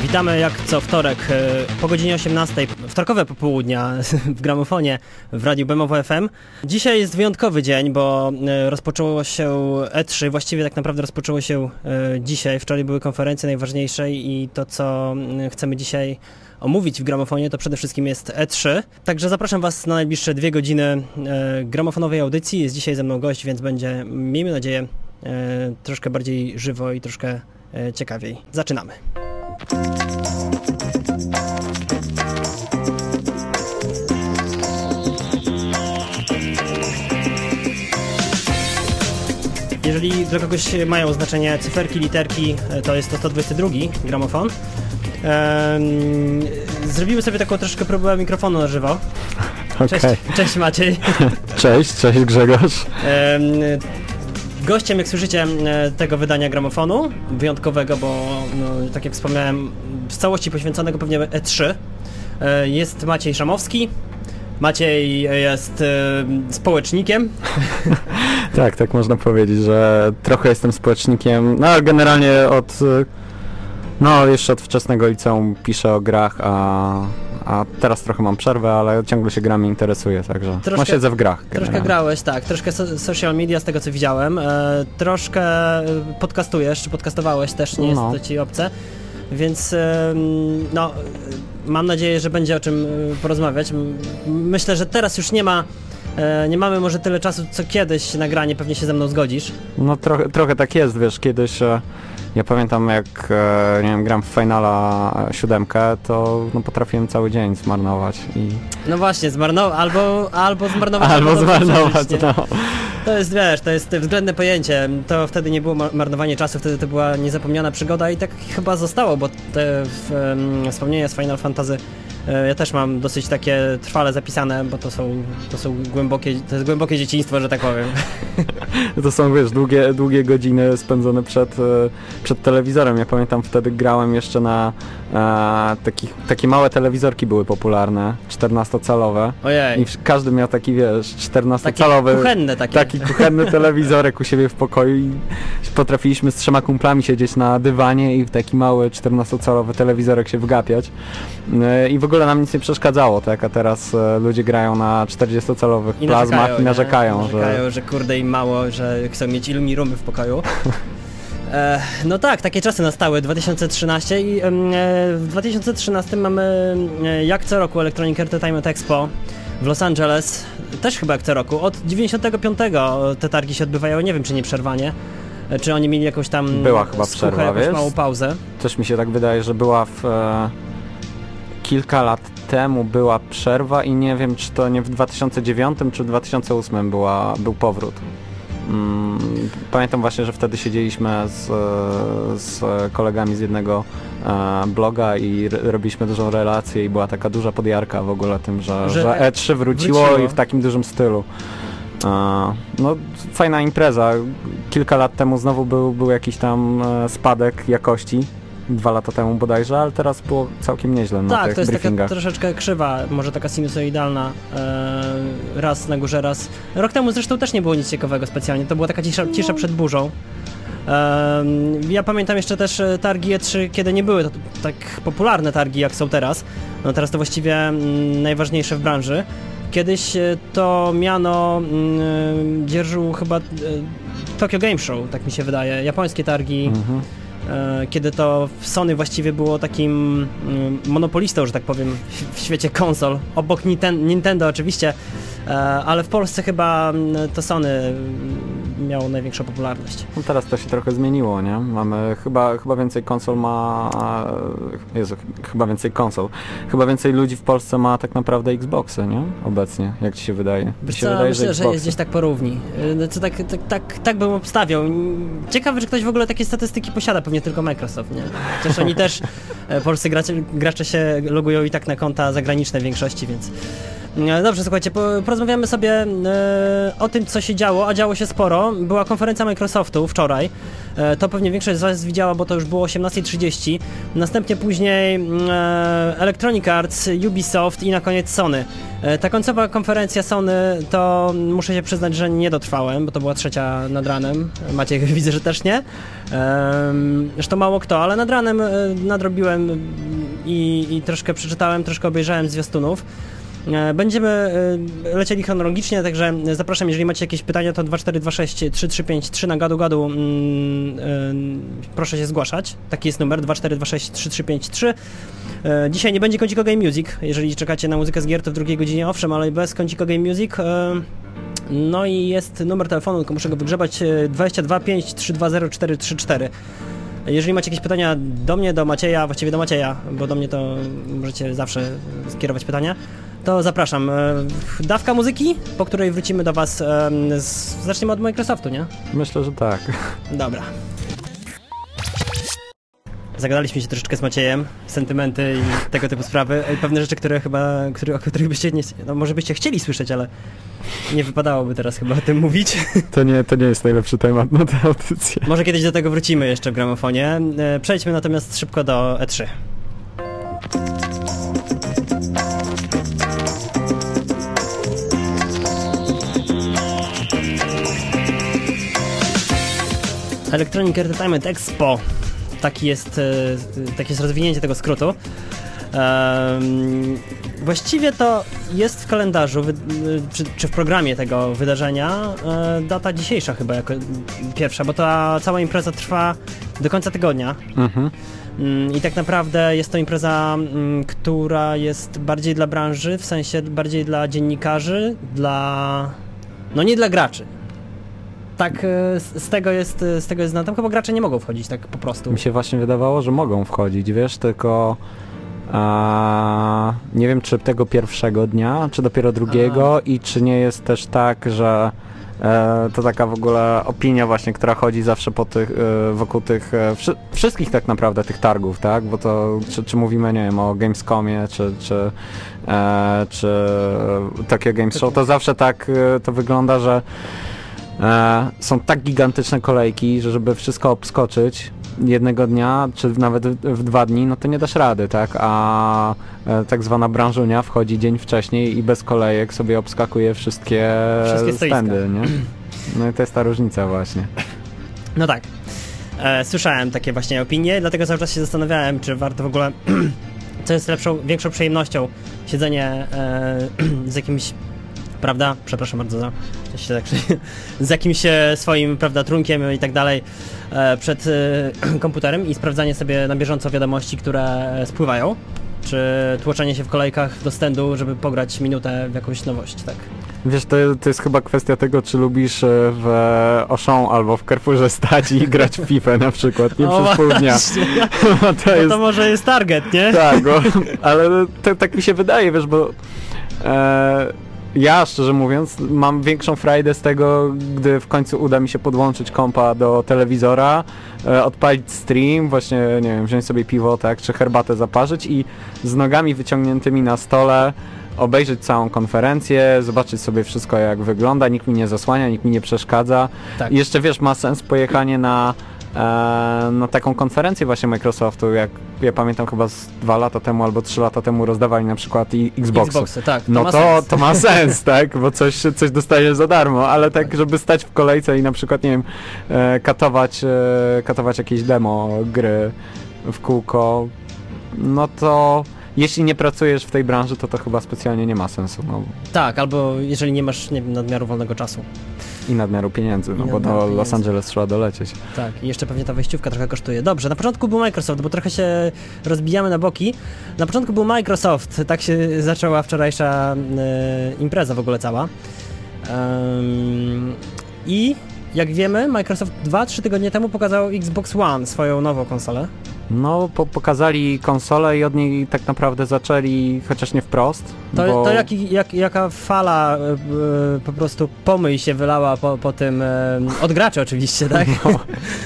Witamy jak co wtorek po godzinie 18, wtorkowe popołudnia w gramofonie w Radiu Bemowo FM. Dzisiaj jest wyjątkowy dzień, bo rozpoczęło się E3, właściwie tak naprawdę rozpoczęło się dzisiaj. Wczoraj były konferencje najważniejsze i to, co chcemy dzisiaj omówić w gramofonie, to przede wszystkim jest E3. Także zapraszam Was na najbliższe 2 godziny gramofonowej audycji. Jest dzisiaj ze mną gość, więc będzie, miejmy nadzieję, troszkę bardziej żywo i troszkę ciekawiej. Zaczynamy. Jeżeli dla kogoś mają znaczenie cyferki, literki, to jest to 122 gramofon. Zrobimy sobie taką troszkę próbę mikrofonu na żywo. Okay. Cześć Maciej. Cześć Grzegorz. Gościem, jak słyszycie, tego wydania gramofonu, wyjątkowego, bo tak jak wspomniałem, w całości poświęconego pewnie E3, jest Maciej Szamowski. Maciej jest społecznikiem. Tak można powiedzieć, że trochę jestem społecznikiem, no generalnie jeszcze od wczesnego liceum piszę o grach, a teraz trochę mam przerwę, ale ciągle się grami interesuję, także siedzę w grach. Troszkę grałeś, tak, troszkę social media z tego co widziałem, troszkę podcastujesz, czy podcastowałeś też, nie jest to ci obce, więc mam nadzieję, że będzie o czym porozmawiać. Myślę, że teraz już nie mamy może tyle czasu, co kiedyś nagranie, pewnie się ze mną zgodzisz. No trochę tak jest, wiesz, kiedyś ja pamiętam jak, gram w Finala 7, to potrafiłem cały dzień zmarnować i... No właśnie, albo zmarnować. Albo zmarnować, To jest, wiesz, to jest względne pojęcie, to wtedy nie było marnowanie czasu, wtedy to była niezapomniana przygoda i tak chyba zostało, bo te wspomnienia z Final Fantasy ja też mam dosyć takie trwale zapisane, bo to jest głębokie dzieciństwo, że tak powiem. To są, wiesz, długie godziny spędzone przed telewizorem. Ja pamiętam, wtedy grałem jeszcze na takie małe telewizorki były popularne, 14-calowe. Ojej. I każdy miał taki, wiesz, 14-calowy. Taki kuchenny telewizorek u siebie w pokoju i potrafiliśmy z 3 kumplami siedzieć na dywanie i w taki mały 14-calowy telewizorek się wgapiać. I w ogóle nam nic nie przeszkadzało, tak? A teraz ludzie grają na 40-calowych plazmach i narzekają, że kurde im mało, że chcą mieć Illumirumy w pokoju. No tak, takie czasy nastały, 2013 i w 2013 mamy jak co roku Electronic Entertainment Expo w Los Angeles, też chyba jak co roku, od 95 te targi się odbywają, nie wiem czy nie przerwanie, czy oni mieli jakąś tam była chyba przerwa, jakąś małą pauzę. Też mi się tak wydaje, że była kilka lat temu była przerwa i nie wiem, czy to nie w 2009 czy w 2008 był powrót. Pamiętam właśnie, że wtedy siedzieliśmy z kolegami z jednego bloga i robiliśmy dużą relację i była taka duża podjarka w ogóle tym, że E3 wróciło i w takim dużym stylu. Fajna impreza. Kilka lat temu znowu był jakiś tam spadek jakości. 2 lata temu bodajże, ale teraz było całkiem nieźle na tych briefingach. Tak, to jest taka troszeczkę krzywa, może taka sinusoidalna, raz na górze, raz... Rok temu zresztą też nie było nic ciekawego specjalnie, to była taka cisza przed burzą. Ja pamiętam jeszcze też targi E3, kiedy nie były to tak popularne targi, jak są teraz. No teraz to właściwie najważniejsze w branży. Kiedyś to miano dzierżył chyba Tokyo Game Show, tak mi się wydaje, japońskie targi. Kiedy to Sony właściwie było takim monopolistą, że tak powiem, w świecie konsol. Obok Nintendo oczywiście, ale w Polsce chyba to Sony miało największą popularność. No teraz to się trochę zmieniło, nie? Mamy chyba więcej konsol chyba więcej ludzi w Polsce ma tak naprawdę Xboxy, nie? Obecnie, jak ci się wydaje? Myślę, że jest gdzieś tak porówni. Tak bym obstawiał. Ciekawe, że ktoś w ogóle takie statystyki posiada, pewnie tylko Microsoft, nie? Chociaż oni też, polscy gracze się logują i tak na konta zagraniczne w większości, więc... Dobrze, słuchajcie, porozmawiamy sobie o tym, co się działo, a działo się sporo. Była konferencja Microsoftu wczoraj. To pewnie większość z was widziała, bo to już było 18:30. Następnie później Electronic Arts, Ubisoft i na koniec Sony. Ta końcowa konferencja Sony to muszę się przyznać, że nie dotrwałem, bo to była 3:00 nad ranem. Maciek widzę, że też nie. Zresztą mało kto, ale nad ranem nadrobiłem i troszkę przeczytałem, troszkę obejrzałem zwiastunów. Będziemy lecieli chronologicznie, także zapraszam, jeżeli macie jakieś pytania, to 2426 3353 na gadu proszę się zgłaszać. Taki jest numer 2426 3353. Dzisiaj nie będzie Kąciko Game Music, jeżeli czekacie na muzykę z gier, to w drugiej godzinie owszem, ale bez Kąciko Game Music. No i jest numer telefonu, tylko muszę go wygrzebać, 22 5 320 434. Jeżeli macie jakieś pytania do mnie, do Macieja, właściwie do Macieja, bo do mnie to możecie zawsze skierować pytania, to zapraszam. Dawka muzyki, po której wrócimy do was. Zaczniemy od Microsoftu, nie? Myślę, że tak. Dobra. Zagadaliśmy się troszeczkę z Maciejem, sentymenty i tego typu sprawy. Pewne rzeczy, o których byście nie... No może byście chcieli słyszeć, ale nie wypadałoby teraz chyba o tym mówić. To nie jest najlepszy temat na tę audycję. Może kiedyś do tego wrócimy jeszcze w gramofonie. Przejdźmy natomiast szybko do E3. Electronic Entertainment Expo. Takie jest rozwinięcie tego skrótu. Właściwie to jest w kalendarzu, czy w programie tego wydarzenia data dzisiejsza chyba jako pierwsza, bo ta cała impreza trwa do końca tygodnia. I tak naprawdę jest to impreza, która jest bardziej dla branży, w sensie bardziej dla dziennikarzy, no nie dla graczy. Tak, z tego jest znane. Tam chyba gracze nie mogą wchodzić tak po prostu. Mi się właśnie wydawało, że mogą wchodzić, wiesz, tylko nie wiem, czy tego pierwszego dnia, czy dopiero drugiego i czy nie jest też tak, że to taka w ogóle opinia właśnie, która chodzi zawsze wokół tych wszystkich tak naprawdę tych targów, tak? Bo to czy mówimy, nie wiem, o Gamescomie, czy Tokyo Games Show, to zawsze tak to wygląda, że są tak gigantyczne kolejki, że żeby wszystko obskoczyć jednego dnia, czy nawet w 2 dni, no to nie dasz rady, tak? A tak zwana branżunia wchodzi dzień wcześniej i bez kolejek sobie obskakuje wszystkie standy, nie? No i to jest ta różnica właśnie. No tak. Słyszałem takie właśnie opinie, dlatego cały czas się zastanawiałem, czy warto w ogóle, co jest większą przyjemnością, siedzenie z jakimś, prawda, przepraszam bardzo z jakimś swoim, prawda, trunkiem i tak dalej przed komputerem i sprawdzanie sobie na bieżąco wiadomości, które spływają, czy tłoczenie się w kolejkach do standu, żeby pograć minutę w jakąś nowość, tak? Wiesz, to jest chyba kwestia tego, czy lubisz w Auchan albo w Carrefourze stać i grać w FIFA na przykład, nie przez pół dnia. To może jest target, nie? Tak, ale tak mi się wydaje, wiesz, bo ja, szczerze mówiąc, mam większą frajdę z tego, gdy w końcu uda mi się podłączyć kompa do telewizora, odpalić stream, właśnie, nie wiem, wziąć sobie piwo, tak, czy herbatę zaparzyć i z nogami wyciągniętymi na stole obejrzeć całą konferencję, zobaczyć sobie wszystko, jak wygląda, nikt mi nie zasłania, nikt mi nie przeszkadza. Tak. I jeszcze, wiesz, ma sens pojechanie na taką konferencję właśnie Microsoftu, jak ja pamiętam chyba z 2 lata temu albo 3 lata temu rozdawali na przykład Xboxy, tak, to ma sens, tak, bo coś dostajesz za darmo, ale tak, żeby stać w kolejce i na przykład, nie wiem, katować jakieś demo gry w kółko, no to jeśli nie pracujesz w tej branży, to chyba specjalnie nie ma sensu. No. Tak, albo jeżeli nie masz, nie wiem, nadmiaru wolnego czasu. I nadmiaru pieniędzy, bo do Los Angeles trzeba dolecieć. Tak, i jeszcze pewnie ta wejściówka trochę kosztuje. Dobrze, na początku był Microsoft, bo trochę się rozbijamy na boki. Na początku był Microsoft, tak się zaczęła wczorajsza impreza w ogóle cała. I jak wiemy, Microsoft 2-3 tygodnie temu pokazał Xbox One, swoją nową konsolę. No, pokazali konsolę i od niej tak naprawdę zaczęli, chociaż nie wprost. To jaka fala po prostu pomyj się wylała po tym, od graczy oczywiście, tak? No.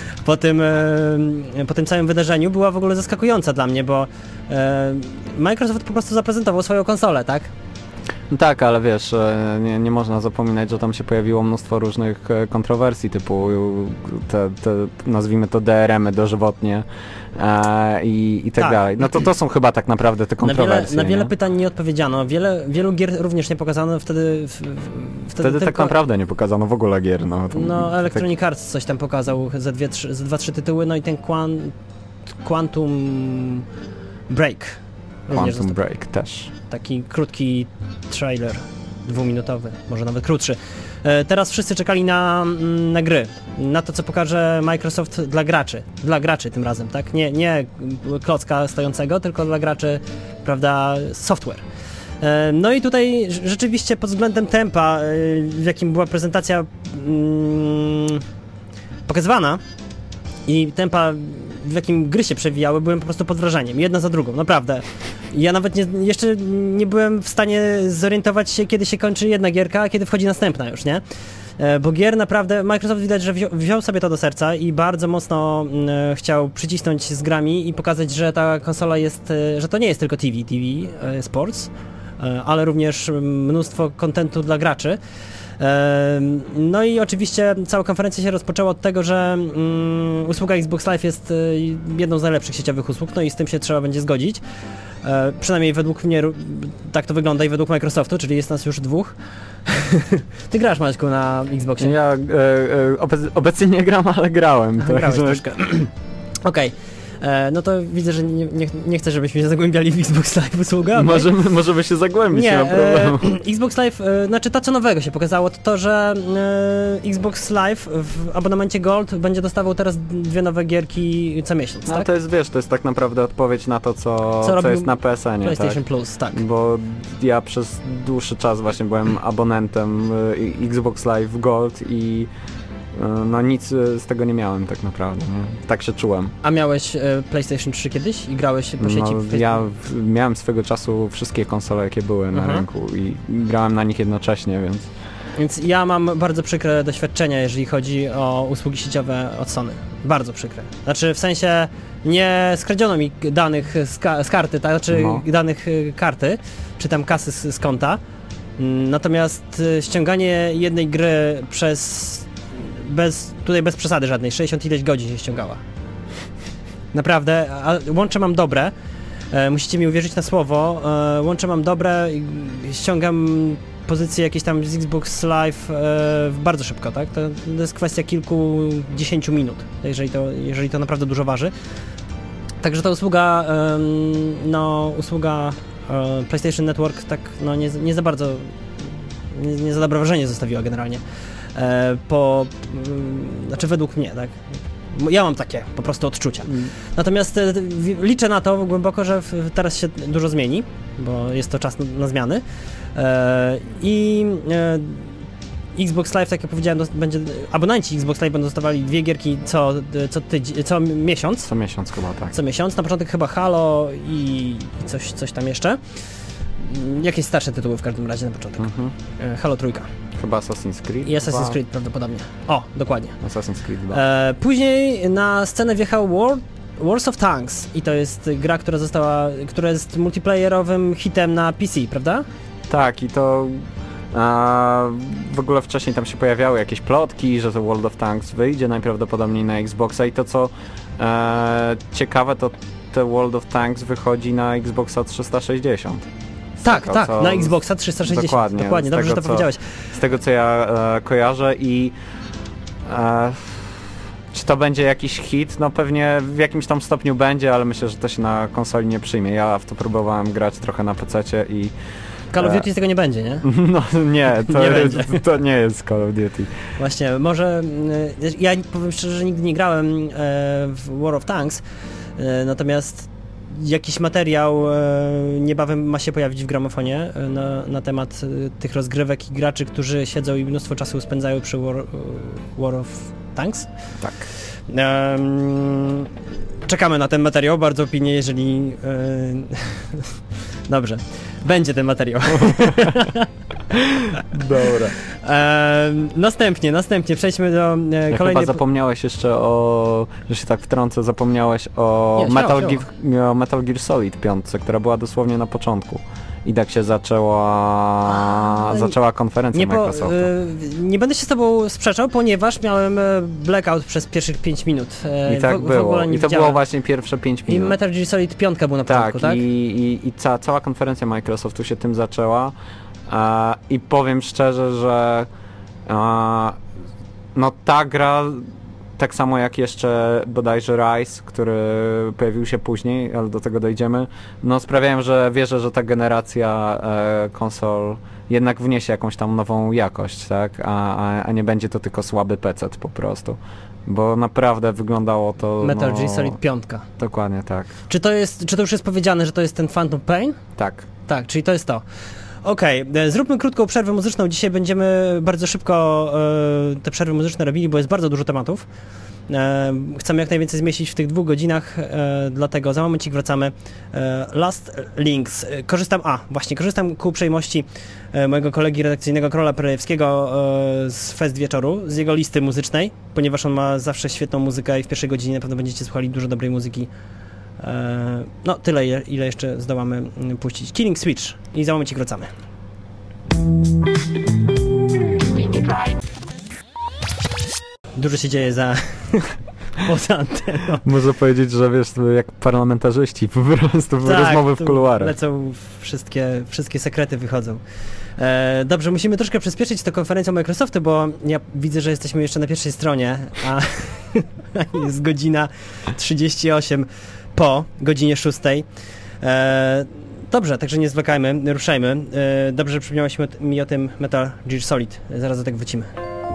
Po tym całym wydarzeniu była w ogóle zaskakująca dla mnie, bo Microsoft po prostu zaprezentował swoją konsolę, tak? No tak, ale wiesz, nie można zapominać, że tam się pojawiło mnóstwo różnych kontrowersji, typu te nazwijmy to DRM-y dożywotnie i tak dalej. No to są chyba tak naprawdę te kontrowersje. Na wiele pytań nie odpowiedziano, wielu gier również nie pokazano, wtedy tylko... tak naprawdę nie pokazano w ogóle gier. No Electronic Arts coś tam pokazał, ze 2-3 tytuły, no i ten Quantum Break. Quantum Break też. Taki krótki trailer, 2-minutowy, może nawet krótszy. Teraz wszyscy czekali na gry, na to, co pokaże Microsoft dla graczy tym razem, tak? Nie klocka stojącego, tylko dla graczy, prawda, software. No i tutaj rzeczywiście pod względem tempa, w jakim była prezentacja pokazywana i tempa, w jakim gry się przewijały, byłem po prostu pod wrażeniem. Jedna za drugą, naprawdę. Ja nawet jeszcze nie byłem w stanie zorientować się, kiedy się kończy jedna gierka, a kiedy wchodzi następna już, nie? Bo gier naprawdę, Microsoft widać, że wziął sobie to do serca i bardzo mocno chciał przycisnąć z grami i pokazać, że ta konsola jest, że to nie jest tylko TV Sports, ale również mnóstwo kontentu dla graczy. No i oczywiście cała konferencja się rozpoczęła od tego, że usługa Xbox Live jest jedną z najlepszych sieciowych usług, no i z tym się trzeba będzie zgodzić. Przynajmniej według mnie tak to wygląda i według Microsoftu, czyli jest nas już dwóch. Ty grasz, Maćku, na Xboxie? Ja obecnie nie gram, ale grałem. Grałeś troszkę. Okej. No to widzę, że nie chcę, żebyśmy się zagłębiali w Xbox Live usługę. Możemy się zagłębić, nie ma problemu. Xbox Live, znaczy to, co nowego się pokazało, to że Xbox Live w abonamencie Gold będzie dostawał teraz 2 nowe gierki co miesiąc, no tak? To jest, wiesz, to jest tak naprawdę odpowiedź na to, co jest na PSN-ie, PlayStation tak? Plus, tak. Bo ja przez dłuższy czas właśnie byłem abonentem Xbox Live Gold i no nic z tego nie miałem tak naprawdę, nie? Tak się czułem. A miałeś PlayStation 3 kiedyś i grałeś po sieci? Ja miałem swego czasu wszystkie konsole, jakie były na rynku i grałem na nich jednocześnie, Więc ja mam bardzo przykre doświadczenia, jeżeli chodzi o usługi sieciowe od Sony. Bardzo przykre. Znaczy w sensie nie skradziono mi danych z karty, tak? Znaczy danych karty, czy tam kasy z konta. Natomiast ściąganie jednej gry bez przesady żadnej, 60 ileś godzin się ściągała. Naprawdę, a łącze mam dobre, musicie mi uwierzyć na słowo, łącze mam dobre, ściągam pozycje jakieś tam z Xbox Live bardzo szybko, tak? To jest kwestia kilkudziesięciu minut, jeżeli to naprawdę dużo waży. Także ta usługa, PlayStation Network tak nie za bardzo, nie za dobre wrażenie zostawiła generalnie. Znaczy według mnie, tak? Ja mam takie po prostu odczucia. Natomiast liczę na to głęboko, że teraz się dużo zmieni, bo jest to czas na zmiany. Xbox Live, tak jak powiedziałem, abonenci Xbox Live będą dostawali 2 gierki co miesiąc. Co miesiąc chyba, tak. Co miesiąc. Na początek chyba Halo i coś tam jeszcze. Jakieś starsze tytuły w każdym razie na początek. Halo 3. Chyba Assassin's Creed? I Assassin's Creed prawdopodobnie. O, dokładnie. Assassin's Creed 2. Później na scenę wjechał Wars of Tanks i to jest gra, która jest multiplayerowym hitem na PC, prawda? Tak, i to w ogóle wcześniej tam się pojawiały jakieś plotki, że to World of Tanks wyjdzie najprawdopodobniej na Xboxa i to co ciekawe, to te World of Tanks wychodzi na Xboxa 360. Tak, na Xboxa 360. Dokładnie, dobrze, że to powiedziałeś. Z tego co ja kojarzę i czy to będzie jakiś hit? No pewnie w jakimś tam stopniu będzie, ale myślę, że to się na konsoli nie przyjmie. Ja w to próbowałem grać trochę na PC-cie i Call of Duty z tego nie będzie, nie? No nie, to nie jest Call of Duty. Właśnie, może ja powiem szczerze, że nigdy nie grałem w War of Tanks, natomiast jakiś materiał niebawem ma się pojawić w gramofonie na temat tych rozgrywek i graczy, którzy siedzą i mnóstwo czasu spędzają przy War of Tanks. Tak. Czekamy na ten materiał, bardzo pilnie, jeżeli... Dobrze, będzie ten materiał. Dobra. Następnie przejdźmy do kolejnej... Chyba zapomniałeś jeszcze że się tak wtrącę, zapomniałeś o Metal Gear Solid 5, która była dosłownie na początku. i tak się zaczęła konferencja Microsoftu. Nie będę się z tobą sprzeczał, ponieważ miałem blackout przez pierwszych 5 minut. I tak było. I to było właśnie pierwsze 5 minut. I Metal Gear Solid 5 był na początku, tak? I cała konferencja Microsoftu się tym zaczęła. I powiem szczerze, że no ta gra, tak samo jak jeszcze bodajże Rise, który pojawił się później, ale do tego dojdziemy, no sprawiają, że wierzę, że ta generacja konsol jednak wniesie jakąś tam nową jakość, tak? A nie będzie to tylko słaby PC po prostu. Bo naprawdę wyglądało to... Metal Gear Solid 5. Dokładnie, tak. Czy to już jest powiedziane, że to jest ten Phantom Pain? Tak. Tak, czyli to jest to. Okej, zróbmy krótką przerwę muzyczną. Dzisiaj będziemy bardzo szybko te przerwy muzyczne robili, bo jest bardzo dużo tematów. Chcemy jak najwięcej zmieścić w tych 2 godzinach, dlatego za momencik wracamy. Last Links. Korzystam ku uprzejmości mojego kolegi redakcyjnego Karola Perejewskiego z Fest Wieczoru, z jego listy muzycznej, ponieważ on ma zawsze świetną muzykę i w pierwszej godzinie na pewno będziecie słuchali dużo dobrej muzyki. No, tyle, ile jeszcze zdołamy puścić. Killing Switch i za momencik wracamy. Dużo się dzieje poza anteną. Można powiedzieć, że wiesz, jak parlamentarzyści, po prostu tak, rozmowy w kuluarach. Lecą wszystkie sekrety wychodzą. Dobrze, musimy troszkę przyspieszyć tę konferencję Microsoftu, bo ja widzę, że jesteśmy jeszcze na pierwszej stronie, a jest godzina 38 po godzinie 6. Dobrze, także nie zwlekajmy, ruszajmy. Dobrze, że przypomniałeś mi o tym Metal Gear Solid. Zaraz do tego wrócimy.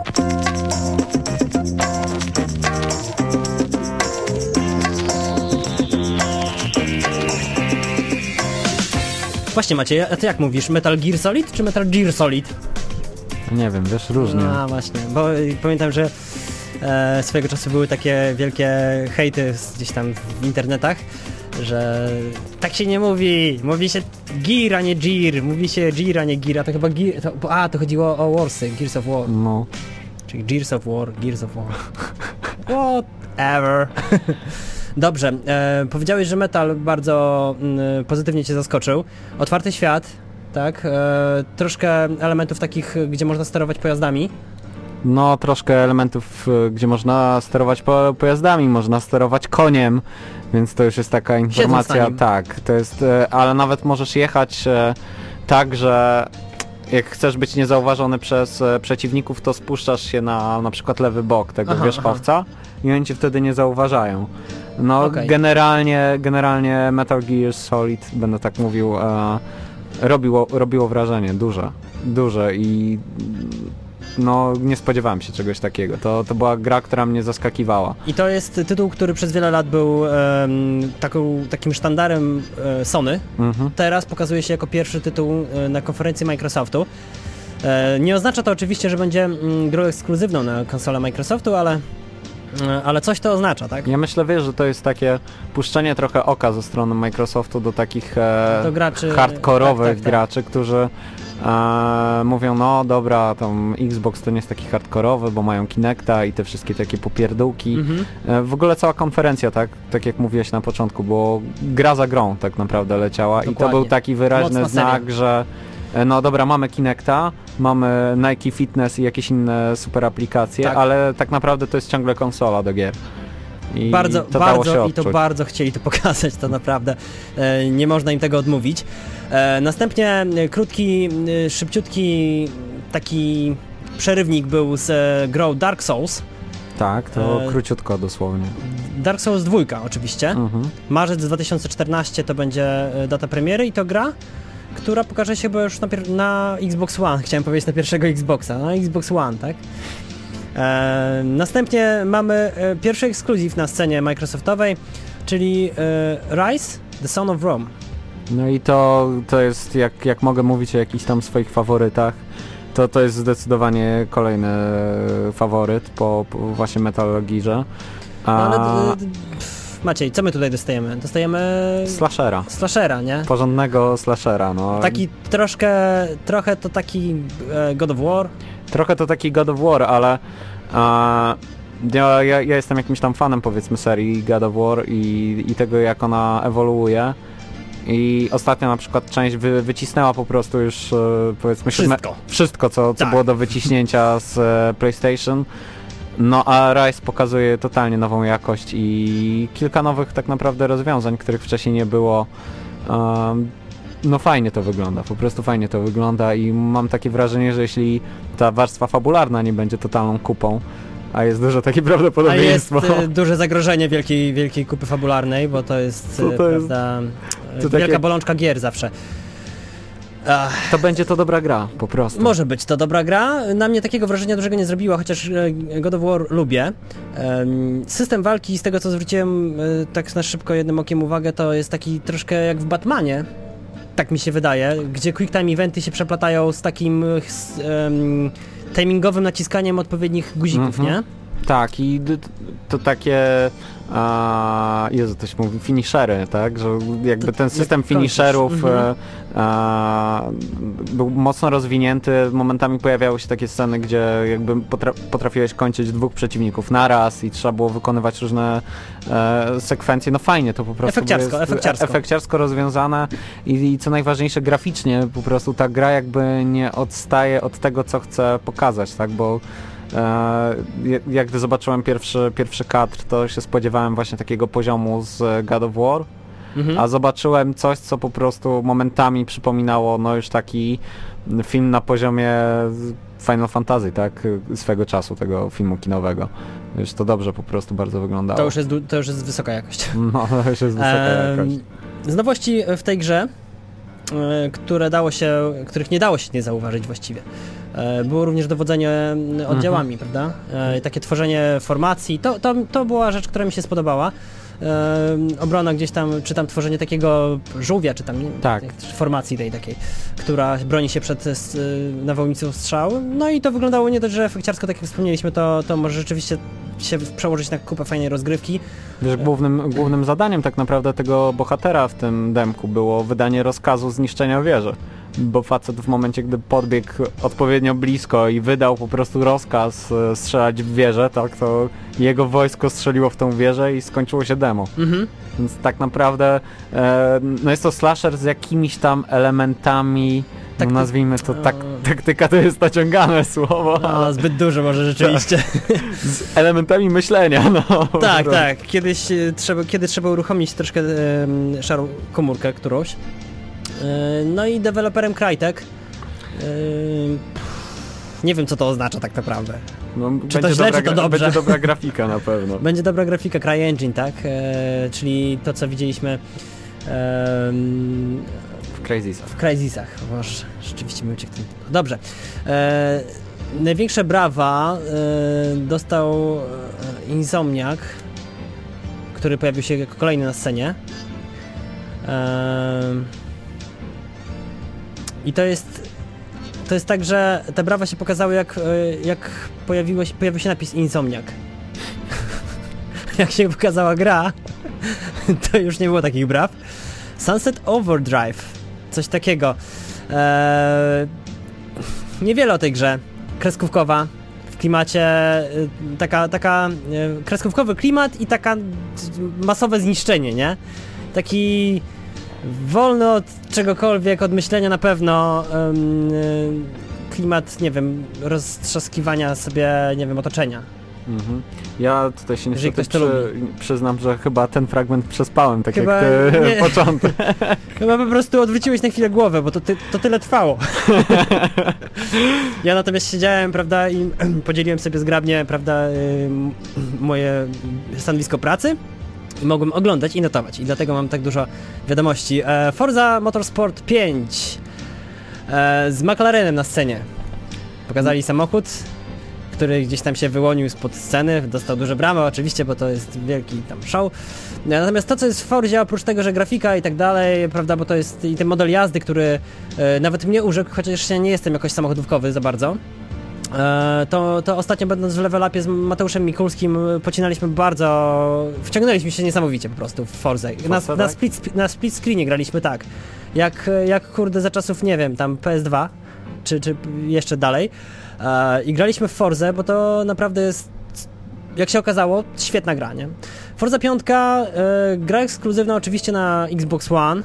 Właśnie Maciej, a ty jak mówisz? Metal Gear Solid czy Metal Gear Solid? Nie wiem, wiesz, różnie. No właśnie, bo pamiętam, że swojego czasu były takie wielkie hejty gdzieś tam w internetach, że tak się nie mówi, mówi się Gear, a nie Gear, mówi się Gear, a nie Gear, a to chyba Gear, to chodziło o Warsy, Gears of War. No. Czyli Gears of War. Whatever. Dobrze, powiedziałeś, że metal bardzo pozytywnie cię zaskoczył. Otwarty świat, tak? Troszkę elementów takich, gdzie można sterować pojazdami. No, troszkę elementów, gdzie można sterować pojazdami, można sterować koniem, więc to już jest taka informacja, tak, to jest, ale nawet możesz jechać tak, że jak chcesz być niezauważony przez przeciwników, to spuszczasz się na przykład lewy bok tego wierzchowca i oni cię wtedy nie zauważają. No, okay. Generalnie Metal Gear Solid, będę tak mówił, robiło wrażenie duże i no nie spodziewałem się czegoś takiego. To była gra, która mnie zaskakiwała. I to jest tytuł, który przez wiele lat był takim sztandarem Sony. Teraz pokazuje się jako pierwszy tytuł na konferencji Microsoftu. Nie oznacza to oczywiście, że będzie grą ekskluzywną na konsolę Microsoftu, ale coś to oznacza, tak? Ja myślę, wiesz, że to jest takie puszczenie trochę oka ze strony Microsoftu do takich graczy, hardkorowych graczy, którzy mówią, no dobra, tam Xbox to nie jest taki hardkorowy, bo mają Kinecta i te wszystkie takie popierdółki. W ogóle cała konferencja, tak jak mówiłeś na początku, bo gra za grą tak naprawdę leciała. Dokładnie. I to był taki wyraźny znak, że no dobra, mamy Kinecta, mamy Nike Fitness i jakieś inne super aplikacje, tak. Ale tak naprawdę to jest ciągle konsola do gier. I bardzo chcieli to pokazać, to naprawdę nie można im tego odmówić. Następnie krótki, szybciutki taki przerywnik był z grą Dark Souls. Tak, to króciutko dosłownie. Dark Souls 2 oczywiście. Marzec 2014 to będzie data premiery i to gra, która pokaże się chyba już na Xbox One. Chciałem powiedzieć na pierwszego Xboxa, na Xbox One, tak? Następnie mamy pierwszy ekskluzyw na scenie Microsoftowej, czyli Rise, The Son of Rome. No i to jest, jak mogę mówić o jakichś tam swoich faworytach, to jest zdecydowanie kolejny faworyt po właśnie Metal Gearze. Maciej, co my tutaj dostajemy? Dostajemy... Slashera, nie? Porządnego slashera, no. Taki trochę to taki God of War. Trochę to taki God of War, ale ja jestem jakimś tam fanem, powiedzmy, serii God of War i tego, jak ona ewoluuje. I ostatnio na przykład część wycisnęła po prostu już powiedzmy wszystko co było do wyciśnięcia z PlayStation. No a Rise pokazuje totalnie nową jakość i kilka nowych tak naprawdę rozwiązań, których wcześniej nie było. No fajnie to wygląda, po prostu fajnie to wygląda i mam takie wrażenie, że jeśli ta warstwa fabularna nie będzie totalną kupą, a jest duże takie prawdopodobieństwo. A jest duże zagrożenie wielkiej kupy fabularnej, bo to jest, prawda, wielka bolączka gier zawsze. To będzie to dobra gra, po prostu. Może być to dobra gra. Na mnie takiego wrażenia dużego nie zrobiła, chociaż God of War lubię. System walki, z tego co zwróciłem tak na szybko jednym okiem uwagę, to jest taki troszkę jak w Batmanie. Tak mi się wydaje, gdzie quick time eventy się przeplatają z takim timingowym naciskaniem odpowiednich guzików, nie? Tak, i to takie Jezu, to się mówi finishery, tak? Że jakby ten system finisherów był mocno rozwinięty. Momentami pojawiały się takie sceny, gdzie jakby potrafiłeś kończyć 2 przeciwników naraz i trzeba było wykonywać różne sekwencje. No fajnie to po prostu efekciarsko rozwiązane i co najważniejsze graficznie po prostu ta gra jakby nie odstaje od tego, co chce pokazać, tak? Bo jak gdy zobaczyłem pierwszy kadr, to się spodziewałem właśnie takiego poziomu z God of War, a zobaczyłem coś, co po prostu momentami przypominało no już taki film na poziomie Final Fantasy, tak? Swego czasu, tego filmu kinowego. Już to dobrze po prostu bardzo wyglądało. To już jest wysoka jakość. No, to już jest wysoka jakość. Z nowości w tej grze, których nie dało się nie zauważyć właściwie, było również dowodzenie oddziałami, prawda? Takie tworzenie formacji, to była rzecz, która mi się spodobała. Obrona gdzieś tam, czy tam tworzenie takiego żółwia, czy tam formacji tej takiej, która broni się przed nawałnicą strzał. No i to wyglądało nie dość, że efekciarsko, tak jak wspomnieliśmy, to może rzeczywiście się przełożyć na kupę fajnej rozgrywki. Wiesz, głównym zadaniem tak naprawdę tego bohatera w tym demku było wydanie rozkazu zniszczenia wieży. Bo facet w momencie, gdy podbiegł odpowiednio blisko i wydał po prostu rozkaz strzelać w wieżę, tak, to jego wojsko strzeliło w tą wieżę i skończyło się demo. Więc tak naprawdę no jest to slasher z jakimiś tam elementami, no nazwijmy to taktyka to jest naciągane słowo. No, zbyt dużo może rzeczywiście. Z elementami myślenia, no. Tak. Kiedy trzeba uruchomić troszkę szarą komórkę którąś. No i deweloperem Crytek. Nie wiem, co to oznacza tak naprawdę. No, czy to źle, czy to dobrze? Będzie dobra grafika na pewno. Będzie dobra grafika, CryEngine, tak? Czyli to, co widzieliśmy w Crysisach. Boże, rzeczywiście mi uciekł ten... Dobrze. Największe brawa dostał Insomniac, który pojawił się jako kolejny na scenie. I to jest tak, że te brawa się pokazały, jak pojawił się napis Insomniac. Jak się pokazała gra, to już nie było takich braw. Sunset Overdrive, coś takiego. Niewiele o tej grze. Kreskówkowa, w klimacie, taka kreskówkowy klimat i taka masowe zniszczenie, nie? Taki wolny od czegokolwiek, od myślenia na pewno, klimat, nie wiem, roztrzaskiwania sobie, nie wiem, otoczenia. Ja tutaj się niestety przyznam, że chyba ten fragment przespałem, tak chyba, jak ty początek. Chyba po prostu odwróciłeś na chwilę głowę, bo to tyle trwało. Ja natomiast siedziałem, prawda, i podzieliłem sobie zgrabnie, prawda, moje stanowisko pracy i mogłem oglądać i notować. I dlatego mam tak dużo wiadomości. Forza Motorsport 5 z McLarenem na scenie. Pokazali samochód, który gdzieś tam się wyłonił spod sceny, dostał duże bramy oczywiście, bo to jest wielki tam show. Natomiast to, co jest w Forzie, oprócz tego, że grafika i tak dalej, prawda, bo to jest i ten model jazdy, który nawet mnie urzekł, chociaż ja nie jestem jakoś samochodówkowy za bardzo. To ostatnio, będąc w Level Upie z Mateuszem Mikulskim, wciągnęliśmy się niesamowicie po prostu w Forzę. Na split screenie graliśmy tak, jak kurde za czasów, nie wiem, tam PS2, czy jeszcze dalej. I graliśmy w Forzę, bo to naprawdę jest, jak się okazało, świetna gra, nie? Forza 5, gra ekskluzywna oczywiście na Xbox One,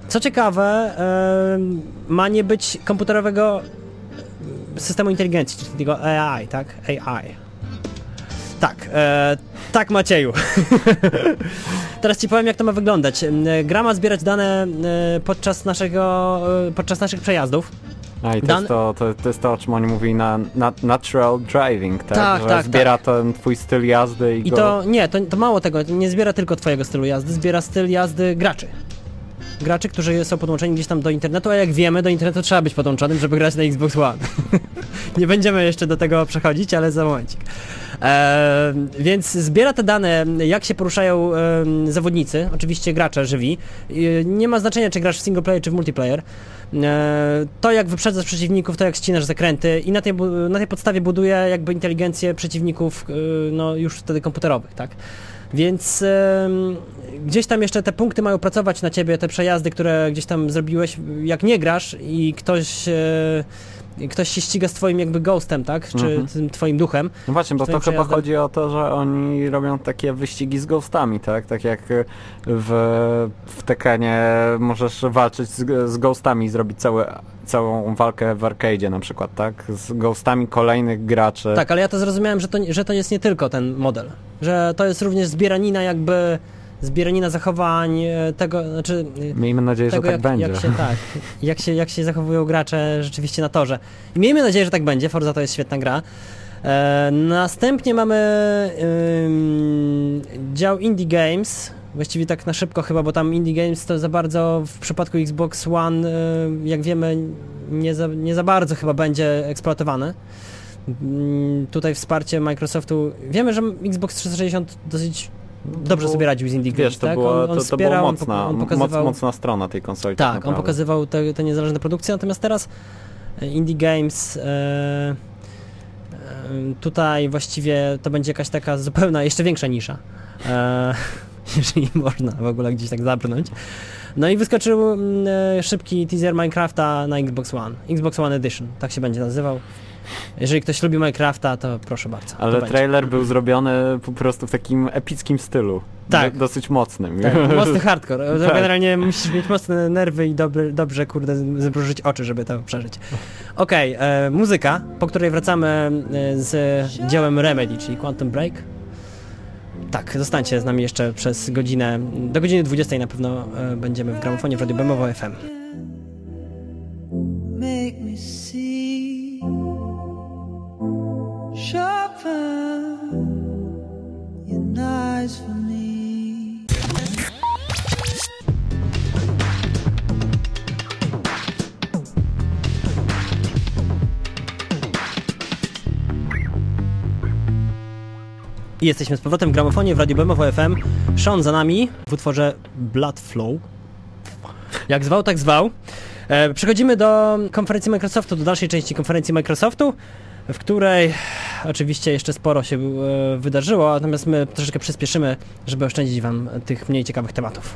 Co ciekawe, ma nie być komputerowego systemu inteligencji, czyli tego AI, tak? AI. Tak, tak Macieju. Teraz ci powiem, jak to ma wyglądać. Gra ma zbierać dane podczas naszych przejazdów. A i to jest to, o czym oni mówili na natural driving, tak? Tak, że tak, zbiera ten twój styl jazdy i go... To mało tego, nie zbiera tylko twojego stylu jazdy, zbiera styl jazdy graczy. Graczy, którzy są podłączeni gdzieś tam do internetu, a jak wiemy, do internetu trzeba być podłączonym, żeby grać na Xbox One. Nie będziemy jeszcze do tego przechodzić, ale za momencik. Więc zbiera te dane, jak się poruszają zawodnicy, oczywiście gracze żywi. Nie ma znaczenia, czy grasz w single player, czy w multiplayer. To, jak wyprzedzasz przeciwników, to jak ścinasz zakręty i na tej podstawie buduje jakby inteligencję przeciwników, no już wtedy komputerowych, tak? Więc gdzieś tam jeszcze te punkty mają pracować na ciebie, te przejazdy, które gdzieś tam zrobiłeś, jak nie grasz i ktoś się ściga z twoim jakby ghostem, tak? Czy tym twoim duchem. No właśnie, bo to chyba chodzi o to, że oni robią takie wyścigi z ghostami, tak? Tak jak w Tekkenie możesz walczyć z ghostami i zrobić całą walkę w arcade'zie na przykład, tak? Z ghostami kolejnych graczy. Tak, ale ja to zrozumiałem, że to jest nie tylko ten model. Że to jest również zbieranina zachowań tego, znaczy... Miejmy nadzieję, że tak będzie. Jak się zachowują gracze rzeczywiście na torze. I miejmy nadzieję, że tak będzie. Forza to jest świetna gra. Następnie mamy dział Indie Games. Właściwie tak na szybko chyba, bo tam Indie Games to za bardzo w przypadku Xbox One, jak wiemy, nie za bardzo chyba będzie eksploatowane. Tutaj wsparcie Microsoftu. Wiemy, że Xbox 360 dosyć dobrze sobie radził z Indie Games, to tak? była mocna strona tej konsoli. Tak, on pokazywał te niezależne produkcje, natomiast teraz Indie Games tutaj właściwie to będzie jakaś taka zupełna, jeszcze większa nisza. Jeżeli można w ogóle gdzieś tak zabrnąć. No i wyskoczył szybki teaser Minecrafta na Xbox One. Xbox One Edition, tak się będzie nazywał. Jeżeli ktoś lubi Minecrafta, to proszę bardzo. Ale trailer był zrobiony po prostu w takim epickim stylu. Tak. Dosyć mocnym. Tak, mocny hardcore. Tak. Generalnie musisz mieć mocne nerwy i dobrze, kurde, zbrużyć oczy, żeby to przeżyć. Okej, muzyka, po której wracamy z dziełem Remedy, czyli Quantum Break. Tak, zostańcie z nami jeszcze przez godzinę, do godziny 20 na pewno będziemy w gramofonie w Radiu Bemowo FM. Make me see, sharpen your eyes for me. I jesteśmy z powrotem w gramofonie w Radiu Bemowo FM. Sean za nami w utworze Blood Flow. Jak zwał, tak zwał. Przechodzimy do konferencji Microsoftu, do dalszej części konferencji Microsoftu, w której oczywiście jeszcze sporo się wydarzyło, natomiast my troszeczkę przyspieszymy, żeby oszczędzić wam tych mniej ciekawych tematów.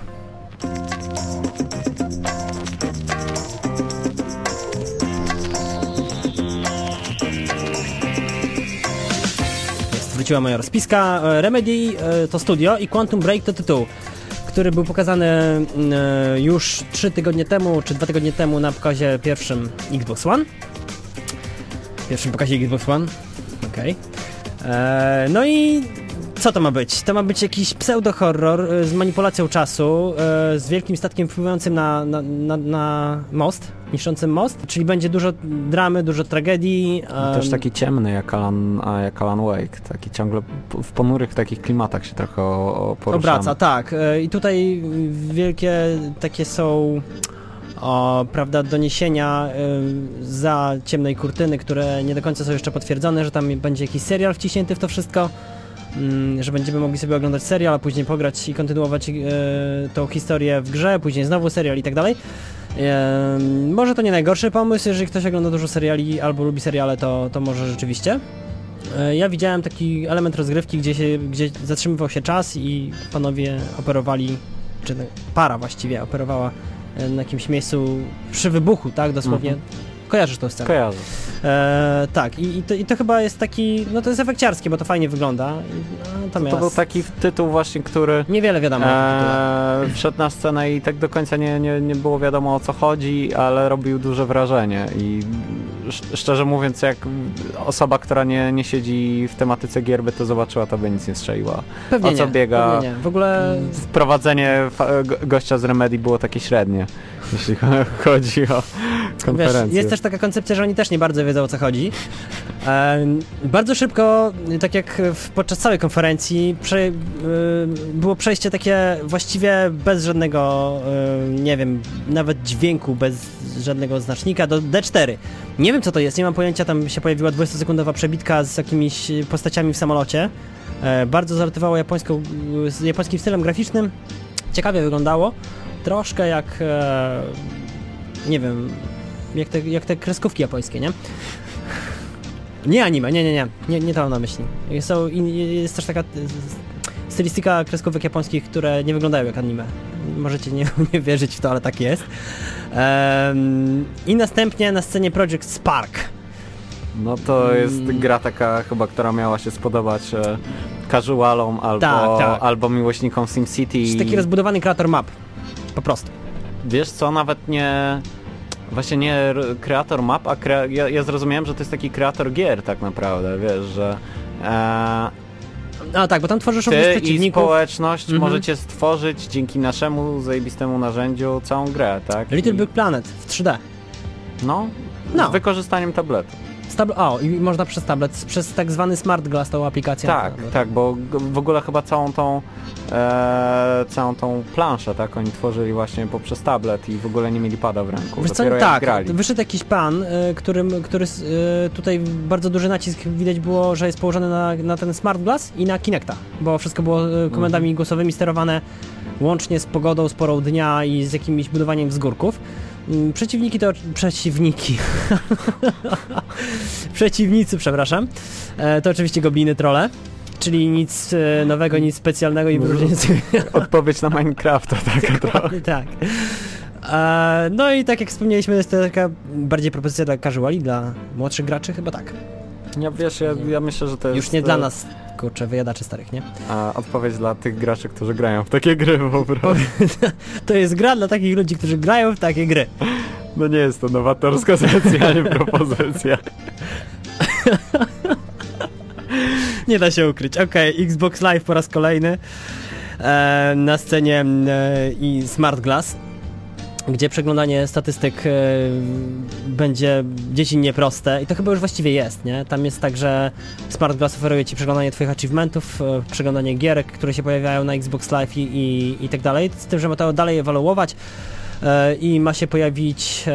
Wróciła moja rozpiska. Remedy to studio i Quantum Break to tytuł, który był pokazany już 3 tygodnie temu, czy 2 tygodnie temu na pokazie pierwszym Xbox One. Pierwszym pokazie Xbox One. Okej. No i co to ma być? To ma być jakiś pseudo-horror z manipulacją czasu, z wielkim statkiem wpływającym na most, niszczącym most, czyli będzie dużo dramy, dużo tragedii. Też taki ciemny jak Alan Wake, taki ciągle w ponurych takich klimatach się trochę poruszamy. Obraca, tak. I tutaj wielkie takie są prawda, doniesienia za ciemnej kurtyny, które nie do końca są jeszcze potwierdzone, że tam będzie jakiś serial wciśnięty w to wszystko. Że będziemy mogli sobie oglądać serial, a później pograć i kontynuować tą historię w grze, później znowu serial i tak dalej. Może to nie najgorszy pomysł, jeżeli ktoś ogląda dużo seriali albo lubi seriale, to może rzeczywiście. Ja widziałem taki element rozgrywki, gdzie zatrzymywał się czas i panowie operowali, czy para właściwie operowała na jakimś miejscu przy wybuchu, tak, dosłownie Kojarzysz tą scenę? Kojarzę. Tak, i to chyba jest taki, no to jest efekciarskie, bo to fajnie wygląda. Natomiast... To był taki tytuł właśnie, który... Niewiele wiadomo. Wszedł na scenę i tak do końca nie było wiadomo, o co chodzi, ale robił duże wrażenie i szczerze mówiąc, jak osoba, która nie siedzi w tematyce gier, by to zobaczyła, to by nic nie strzeliła. Pewnie o co biega? Pewnie nie. W ogóle... Wprowadzenie gościa z Remedy było takie średnie, jeśli chodzi o konferencję. Wiesz, jest też taka koncepcja, że oni też nie bardzo wiedzą, o co chodzi. Bardzo szybko, tak jak podczas całej konferencji, było przejście takie właściwie bez żadnego, nie wiem, nawet dźwięku, bez żadnego znacznika do D4. Nie wiem, co to jest, nie mam pojęcia, tam się pojawiła 20-sekundowa przebitka z jakimiś postaciami w samolocie. Bardzo zalatywało japońskim stylem graficznym. Ciekawie wyglądało. Troszkę jak, nie wiem, jak te kreskówki japońskie, nie? Nie anime, nie to mam na myśli. Jest też taka stylistyka kreskówek japońskich, które nie wyglądają jak anime. Możecie nie wierzyć w to, ale tak jest. I następnie na scenie Project Spark. No to jest gra taka chyba, która miała się spodobać casualom albo miłośnikom SimCity. Jest taki rozbudowany kreator map. Po prostu. Wiesz co, nawet nie... Właśnie nie kreator map, a ja zrozumiałem, że to jest taki kreator gier tak naprawdę, wiesz, że... tak, bo tam tworzysz również przeciwników. I społeczność możecie stworzyć dzięki naszemu zajebistemu narzędziu całą grę, tak? Little Big Planet w 3D. No. Z wykorzystaniem tabletu. I można przez tablet, przez tak zwany Smart Glass tą aplikację. Tak, bo w ogóle chyba całą tą planszę, tak, oni tworzyli właśnie poprzez tablet i w ogóle nie mieli pada w ręku. Wyszedł jakiś pan, który tutaj bardzo duży nacisk widać było, że jest położony na ten Smart Glass i na Kinecta, bo wszystko było komendami głosowymi sterowane łącznie z pogodą, z porą dnia i z jakimś budowaniem wzgórków. Przeciwnicy, przepraszam. To oczywiście gobliny trolle, czyli nic nowego, nic specjalnego i wyróżniającego. Odpowiedź na Minecrafta, taka trochę. Tak. No i tak jak wspomnieliśmy, jest to taka bardziej propozycja dla casuali, dla młodszych graczy, chyba tak. Ja myślę, że to jest... Już nie dla nas, kurczę, wyjadaczy starych, nie? A odpowiedź dla tych graczy, którzy grają w takie gry po prostu. To jest gra dla takich ludzi, którzy grają w takie gry. No nie jest to nowatorska sesja, nie propozycja. Nie da się ukryć. Xbox Live po raz kolejny na scenie i Smart Glass, gdzie przeglądanie statystyk będzie dziecinnie proste i to chyba już właściwie jest, nie? Tam jest tak, że Smart Glass oferuje ci przeglądanie twoich achievementów, przeglądanie gierek, które się pojawiają na Xbox Live i tak dalej, z tym, że ma to dalej ewaluować i ma się pojawić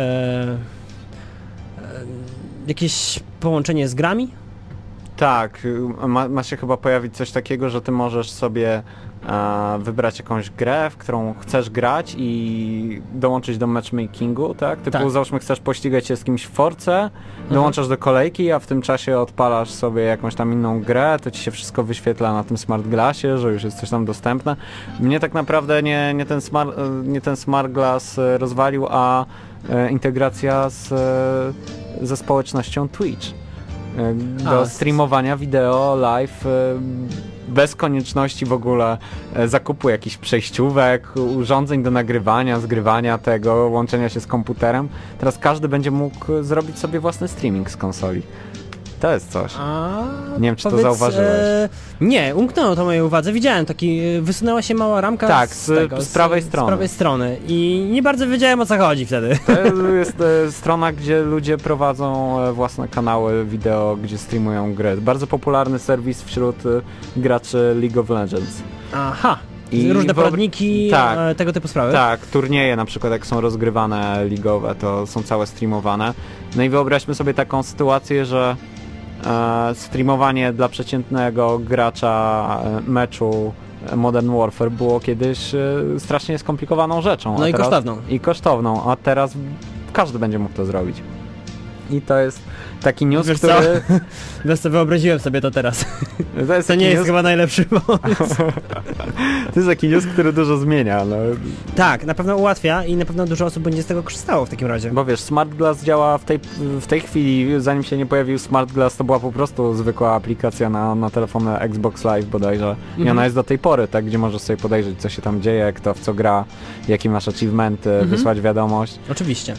jakieś połączenie z grami. Tak, ma się chyba pojawić coś takiego, że ty możesz sobie wybrać jakąś grę, w którą chcesz grać i dołączyć do matchmakingu, tak? Typu załóżmy chcesz pościgać się z kimś w Force, dołączasz do kolejki, a w tym czasie odpalasz sobie jakąś tam inną grę, to ci się wszystko wyświetla na tym Smart Glassie, że już jest coś tam dostępne. Mnie tak naprawdę nie ten Smart Glass rozwalił, a integracja ze społecznością Twitch. Do streamowania wideo live bez konieczności w ogóle zakupu jakichś przejściówek, urządzeń do nagrywania, zgrywania tego, łączenia się z komputerem. Teraz każdy będzie mógł zrobić sobie własny streaming z konsoli. To jest coś. Nie wiem, czy to zauważyłeś. Nie, umknęło to mojej uwadze. Widziałem wysunęła się mała ramka z prawej strony. Z prawej strony. I nie bardzo wiedziałem, o co chodzi wtedy. To jest strona, gdzie ludzie prowadzą własne kanały wideo, gdzie streamują gry. Bardzo popularny serwis wśród graczy League of Legends. Aha. I różne poradniki, tego typu sprawy. Tak, turnieje na przykład, jak są rozgrywane ligowe, to są całe streamowane. No i wyobraźmy sobie taką sytuację, że streamowanie dla przeciętnego gracza meczu Modern Warfare było kiedyś strasznie skomplikowaną rzeczą. No i kosztowną. I kosztowną, a teraz każdy będzie mógł to zrobić. I to jest taki news, Wiesz który... Wiesz co, wyobraziłem sobie to teraz. To nie jest chyba najlepszy pomysł. To jest taki news, który dużo zmienia. No. Tak, na pewno ułatwia i na pewno dużo osób będzie z tego korzystało w takim razie. Bo wiesz, Smart Glass działa w tej chwili, zanim się nie pojawił Smart Glass, to była po prostu zwykła aplikacja na telefonę Xbox Live bodajże. I ona jest do tej pory, tak, gdzie możesz sobie podejrzeć, co się tam dzieje, kto w co gra, jakie masz achievementy, wysłać wiadomość. Oczywiście.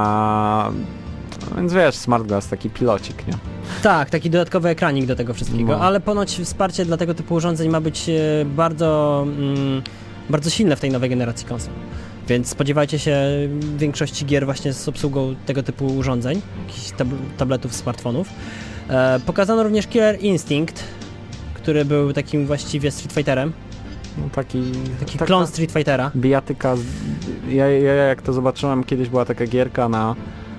Więc wiesz, Smart Glass, taki pilocik, nie? Tak, taki dodatkowy ekranik do tego wszystkiego, ale ponoć wsparcie dla tego typu urządzeń ma być bardzo silne w tej nowej generacji konsol. Więc spodziewajcie się większości gier właśnie z obsługą tego typu urządzeń, jakichś tabletów, smartfonów. Pokazano również Killer Instinct, który był takim właściwie Street Fighterem. No taki klon Street Fightera. Bijatyka. Ja jak to zobaczyłem, kiedyś była taka gierka na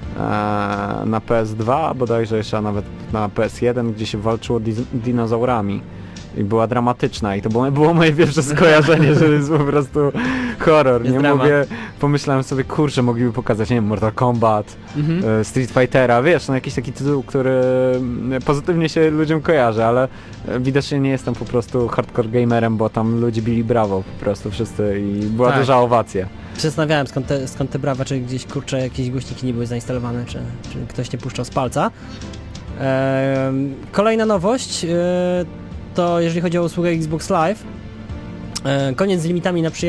PS2, bodajże jeszcze nawet na PS1, gdzie się walczyło dinozaurami. I była dramatyczna i to było moje pierwsze skojarzenie, że jest po prostu horror. Jest nie mówię, pomyślałem sobie, kurczę, mogliby pokazać, nie wiem, Mortal Kombat, Street Fightera, wiesz, no jakiś taki tytuł, który pozytywnie się ludziom kojarzy, ale widocznie nie jestem po prostu hardcore gamerem, bo tam ludzie bili brawo po prostu wszyscy i była duża owacja. Zastanawiałem skąd te brawa, czy gdzieś, kurczę, jakieś głośniki nie były zainstalowane, czy ktoś nie puszczał z palca. Kolejna nowość to jeżeli chodzi o usługę Xbox Live, koniec z limitami na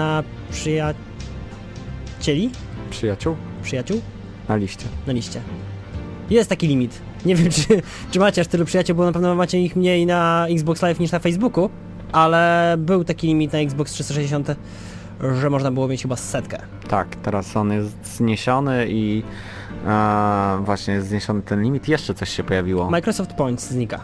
przyjacieli? Przyjaciół? Na liście. Na liście. Jest taki limit. Nie wiem, czy macie aż tylu przyjaciół, bo na pewno macie ich mniej na Xbox Live niż na Facebooku, ale był taki limit na Xbox 360, że można było mieć chyba 100. Tak, teraz on jest zniesiony i właśnie jest zniesiony ten limit. Jeszcze coś się pojawiło. Microsoft Points znika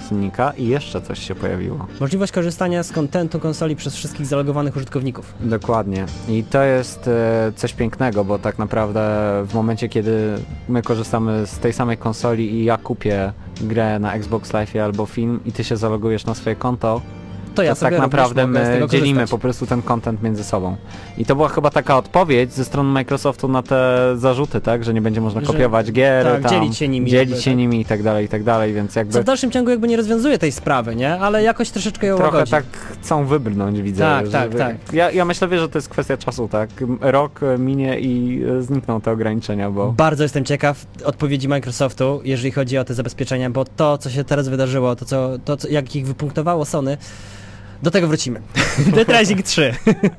i jeszcze coś się pojawiło. Możliwość korzystania z kontentu konsoli przez wszystkich zalogowanych użytkowników. Dokładnie. I to jest coś pięknego, bo tak naprawdę w momencie, kiedy my korzystamy z tej samej konsoli i ja kupię grę na Xbox Live albo film i ty się zalogujesz na swoje konto, to tak naprawdę my dzielimy po prostu ten content między sobą. I to była chyba taka odpowiedź ze strony Microsoftu na te zarzuty, tak, że nie będzie można kopiować gier, tak, tam, dzielić się nimi i tak dalej, więc jakby... Co w dalszym ciągu jakby nie rozwiązuje tej sprawy, nie? Ale jakoś troszeczkę ją łagodzi. Trochę tak chcą wybrnąć, widzę. Tak. Ja myślę, że to jest kwestia czasu, tak? Rok minie i znikną te ograniczenia, bo... Bardzo jestem ciekaw odpowiedzi Microsoftu, jeżeli chodzi o te zabezpieczenia, bo to, co się teraz wydarzyło, jak ich wypunktowało Sony, do tego wrócimy. Dead Rising 3.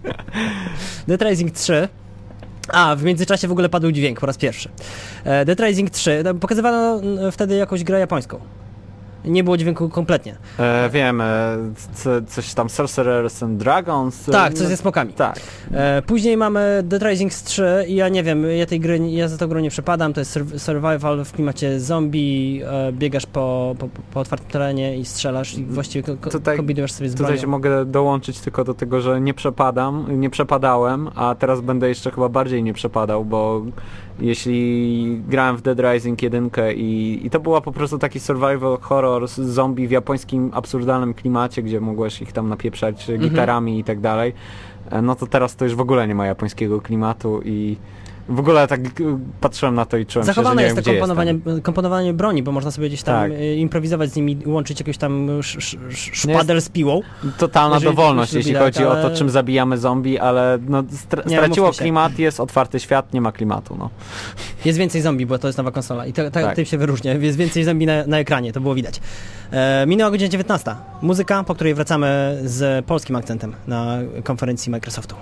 Dead Rising 3. W międzyczasie w ogóle padł dźwięk po raz pierwszy. Dead Rising 3. Pokazywano wtedy jakąś grę japońską. Nie było dźwięku kompletnie. Wiem, coś tam Sorcerers and Dragons. Tak, coś ze smokami. Tak. Później mamy Dead Rising 3 i ja nie wiem, ja za tą grą nie przepadam, to jest survival w klimacie zombie, biegasz po otwartym terenie i strzelasz i właściwie kombinujesz sobie z bronią. Tutaj się mogę dołączyć tylko do tego, że nie przepadałem, a teraz będę jeszcze chyba bardziej nie przepadał, bo jeśli grałem w Dead Rising 1 i to była po prostu taki survival horror z zombie w japońskim absurdalnym klimacie, gdzie mogłeś ich tam napieprzać gitarami i tak dalej, no to teraz to już w ogóle nie ma japońskiego klimatu i w ogóle tak patrzyłem na to i czułem zachowane się, że nie jest wiem, to komponowanie broni, bo można sobie gdzieś tam improwizować z nimi, łączyć jakiś tam szpadel z piłą. Totalna dowolność, jeśli chodzi o to, czym zabijamy zombie, ale no, straciło klimat, jest otwarty świat, nie ma klimatu. No. Jest więcej zombie, bo to jest nowa konsola i tym się wyróżnia. Jest więcej zombie na ekranie, to było widać. Minęła godzina 19. Muzyka, po której wracamy z polskim akcentem na konferencji Microsoftu.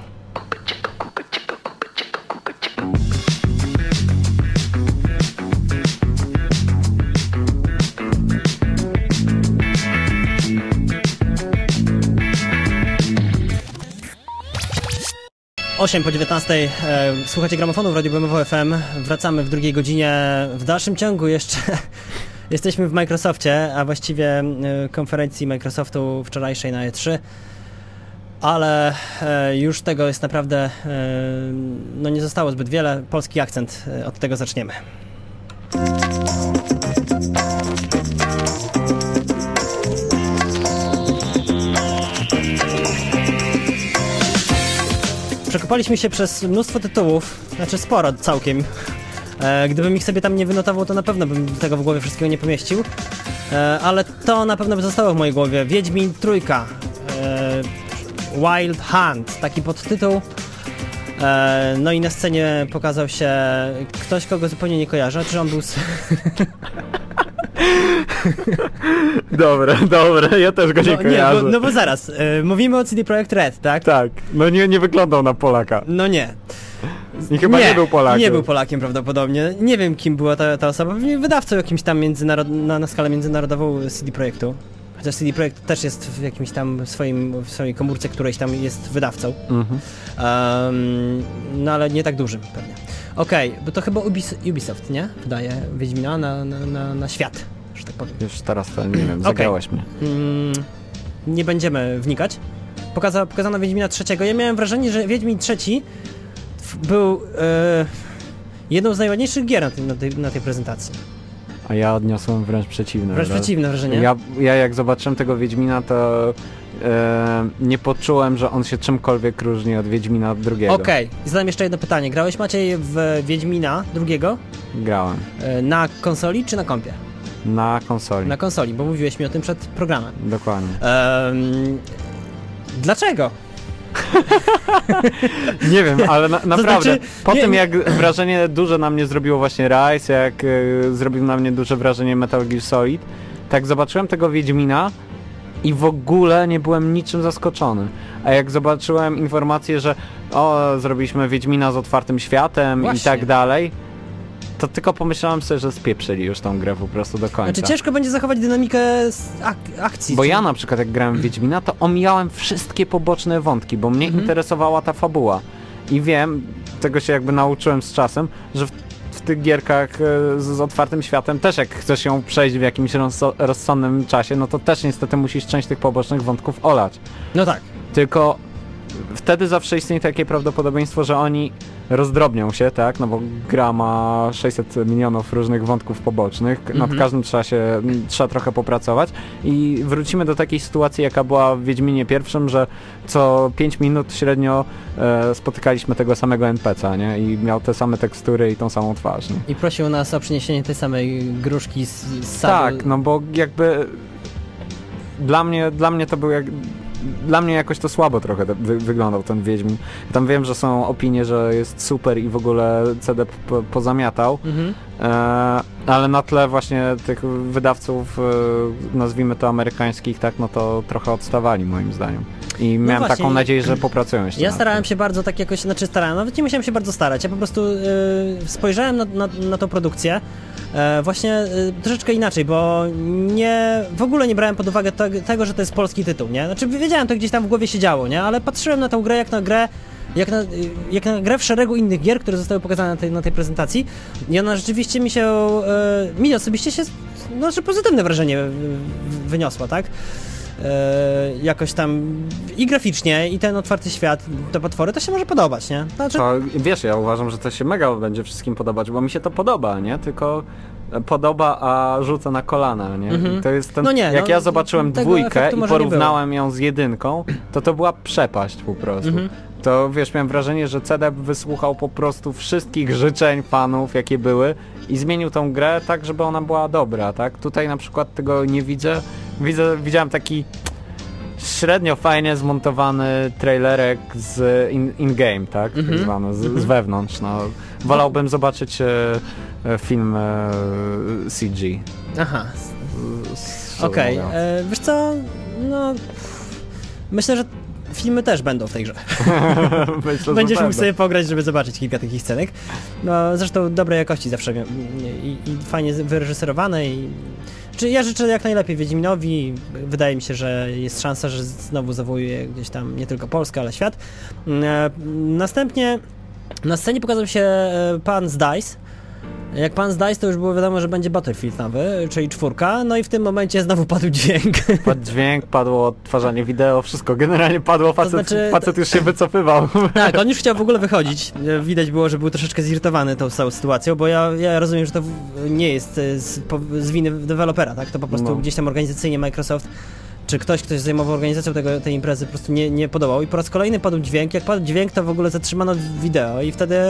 Po 19. Słuchacie Gramofonu w Radiu BMW FM. Wracamy w drugiej godzinie. W dalszym ciągu jeszcze jesteśmy w Microsoftie, a właściwie konferencji Microsoftu wczorajszej na E3. Ale już tego jest naprawdę, no nie zostało zbyt wiele. Polski akcent, od tego zaczniemy. Przekopaliśmy się przez mnóstwo tytułów, znaczy sporo całkiem, Gdybym ich sobie tam nie wynotował, to na pewno bym tego w głowie wszystkiego nie pomieścił. Ale to na pewno by zostało w mojej głowie. Wiedźmin Trójka. Wild Hunt. Taki podtytuł. No i na scenie pokazał się ktoś, kogo zupełnie nie kojarzę. Czy on był... Dobre, ja też go nie kojarzę. No bo zaraz, mówimy o CD Projekt Red, tak? Tak, no nie wyglądał na Polaka. No nie. I chyba nie był Polakiem. Nie był Polakiem prawdopodobnie. Nie wiem, kim była ta osoba. Pewnie wydawcą jakimś tam na skalę międzynarodową CD Projektu. Chociaż CD Projekt też jest w jakimś tam w swojej komórce, którejś tam jest wydawcą. No ale nie tak dużym pewnie. Okej, bo to chyba Ubisoft, nie? Wydaje Wiedźmina na świat, że tak powiem. Już teraz to nie wiem, zagrałeś mnie. Nie będziemy wnikać. Pokazano Wiedźmina trzeciego. Ja miałem wrażenie, że Wiedźmin trzeci był jedną z najładniejszych gier na tej prezentacji. A ja odniosłem wręcz przeciwne. Wręcz przeciwne wrażenie? Ja jak zobaczyłem tego Wiedźmina, to nie poczułem, że on się czymkolwiek różni od Wiedźmina drugiego. Okej, zadam jeszcze jedno pytanie. Grałeś, Maciej, w Wiedźmina drugiego? Grałem. Na konsoli czy na kompie? Na konsoli. Na konsoli, bo mówiłeś mi o tym przed programem. Dokładnie. Dlaczego? Nie wiem, ale naprawdę, znaczy, po tym jak wrażenie duże na mnie zrobiło właśnie Rise, jak zrobił na mnie duże wrażenie Metal Gear Solid, tak zobaczyłem tego Wiedźmina i w ogóle nie byłem niczym zaskoczony. A jak zobaczyłem informację, że zrobiliśmy Wiedźmina z otwartym światem i tak dalej, to tylko pomyślałem sobie, że spieprzyli już tą grę po prostu do końca. Znaczy ciężko będzie zachować dynamikę akcji. Bo ja na przykład jak grałem w Wiedźmina, to omijałem wszystkie poboczne wątki, bo mnie interesowała ta fabuła. I wiem, tego się jakby nauczyłem z czasem, że w tych gierkach z otwartym światem też jak chcesz ją przejść w jakimś rozsądnym czasie, no to też niestety musisz część tych pobocznych wątków olać. No tak. Tylko wtedy zawsze istnieje takie prawdopodobieństwo, że oni rozdrobnią się, tak, no bo gra ma 600 milionów różnych wątków pobocznych, nad każdym trzeba trochę popracować i wrócimy do takiej sytuacji, jaka była w Wiedźminie pierwszym, że co 5 minut średnio spotykaliśmy tego samego NPC-a, nie, i miał te same tekstury i tą samą twarz, nie? I prosił nas o przyniesienie tej samej gruszki z sadu. Tak, no bo jakby dla mnie to był dla mnie jakoś to słabo trochę wyglądał ten Wiedźmin. Tam wiem, że są opinie, że jest super i w ogóle CD pozamiatał, ale na tle właśnie tych wydawców, nazwijmy to amerykańskich, tak, no to trochę odstawali moim zdaniem. I miałem taką nadzieję, że popracują jeszcze. Ja starałem się bardzo tak jakoś, nawet nie musiałem się bardzo starać. Ja po prostu spojrzałem na tą produkcję właśnie troszeczkę inaczej, bo w ogóle nie brałem pod uwagę tego, że to jest polski tytuł, nie? Znaczy wiedziałem, to gdzieś tam w głowie się działo, nie? Ale patrzyłem na tę grę jak na grę w szeregu innych gier, które zostały pokazane na tej prezentacji i ona rzeczywiście mi osobiście się, znaczy pozytywne wrażenie wyniosła, tak? Jakoś tam i graficznie, i ten otwarty świat, te potwory, to się może podobać, nie? Znaczy... To, wiesz, ja uważam, że to się mega będzie wszystkim podobać, bo mi się to podoba, nie? Tylko podoba, a rzuca na kolana, nie? To jest ten, jak ja zobaczyłem dwójkę i porównałem ją z jedynką, to była przepaść po prostu. To wiesz, miałem wrażenie, że CD wysłuchał po prostu wszystkich życzeń fanów, jakie były i zmienił tą grę tak, żeby ona była dobra, tak? Tutaj na przykład tego nie widzę. Widziałem taki średnio fajnie zmontowany trailerek z in-game, tak? Tak zwany, z wewnątrz. No. Wolałbym zobaczyć film CG. Aha. Okej. Wiesz co? No... Myślę, że filmy też będą w tej grze. Będziesz mógł sobie pograć, żeby zobaczyć kilka takich scenek. No, zresztą dobrej jakości zawsze i fajnie wyreżyserowane Czy ja życzę jak najlepiej Wiedźminowi. Wydaje mi się, że jest szansa, że znowu zawołuje gdzieś tam nie tylko Polskę, ale świat. Następnie na scenie pokazał się pan z DICE. Jak pan z DICE, to już było wiadomo, że będzie Battlefield nowy, czyli 4. No i w tym momencie znowu padł dźwięk. Padł dźwięk, padło odtwarzanie wideo, wszystko generalnie padło, facet już się wycofywał. Tak, on już chciał w ogóle wychodzić. Widać było, że był troszeczkę zirytowany tą całą sytuacją, bo ja rozumiem, że to nie jest z winy dewelopera, tak? To po prostu gdzieś tam organizacyjnie Microsoft czy ktoś zajmował organizacją tej imprezy, po prostu nie podobał. I po raz kolejny padł dźwięk. Jak padł dźwięk, to w ogóle zatrzymano wideo i wtedy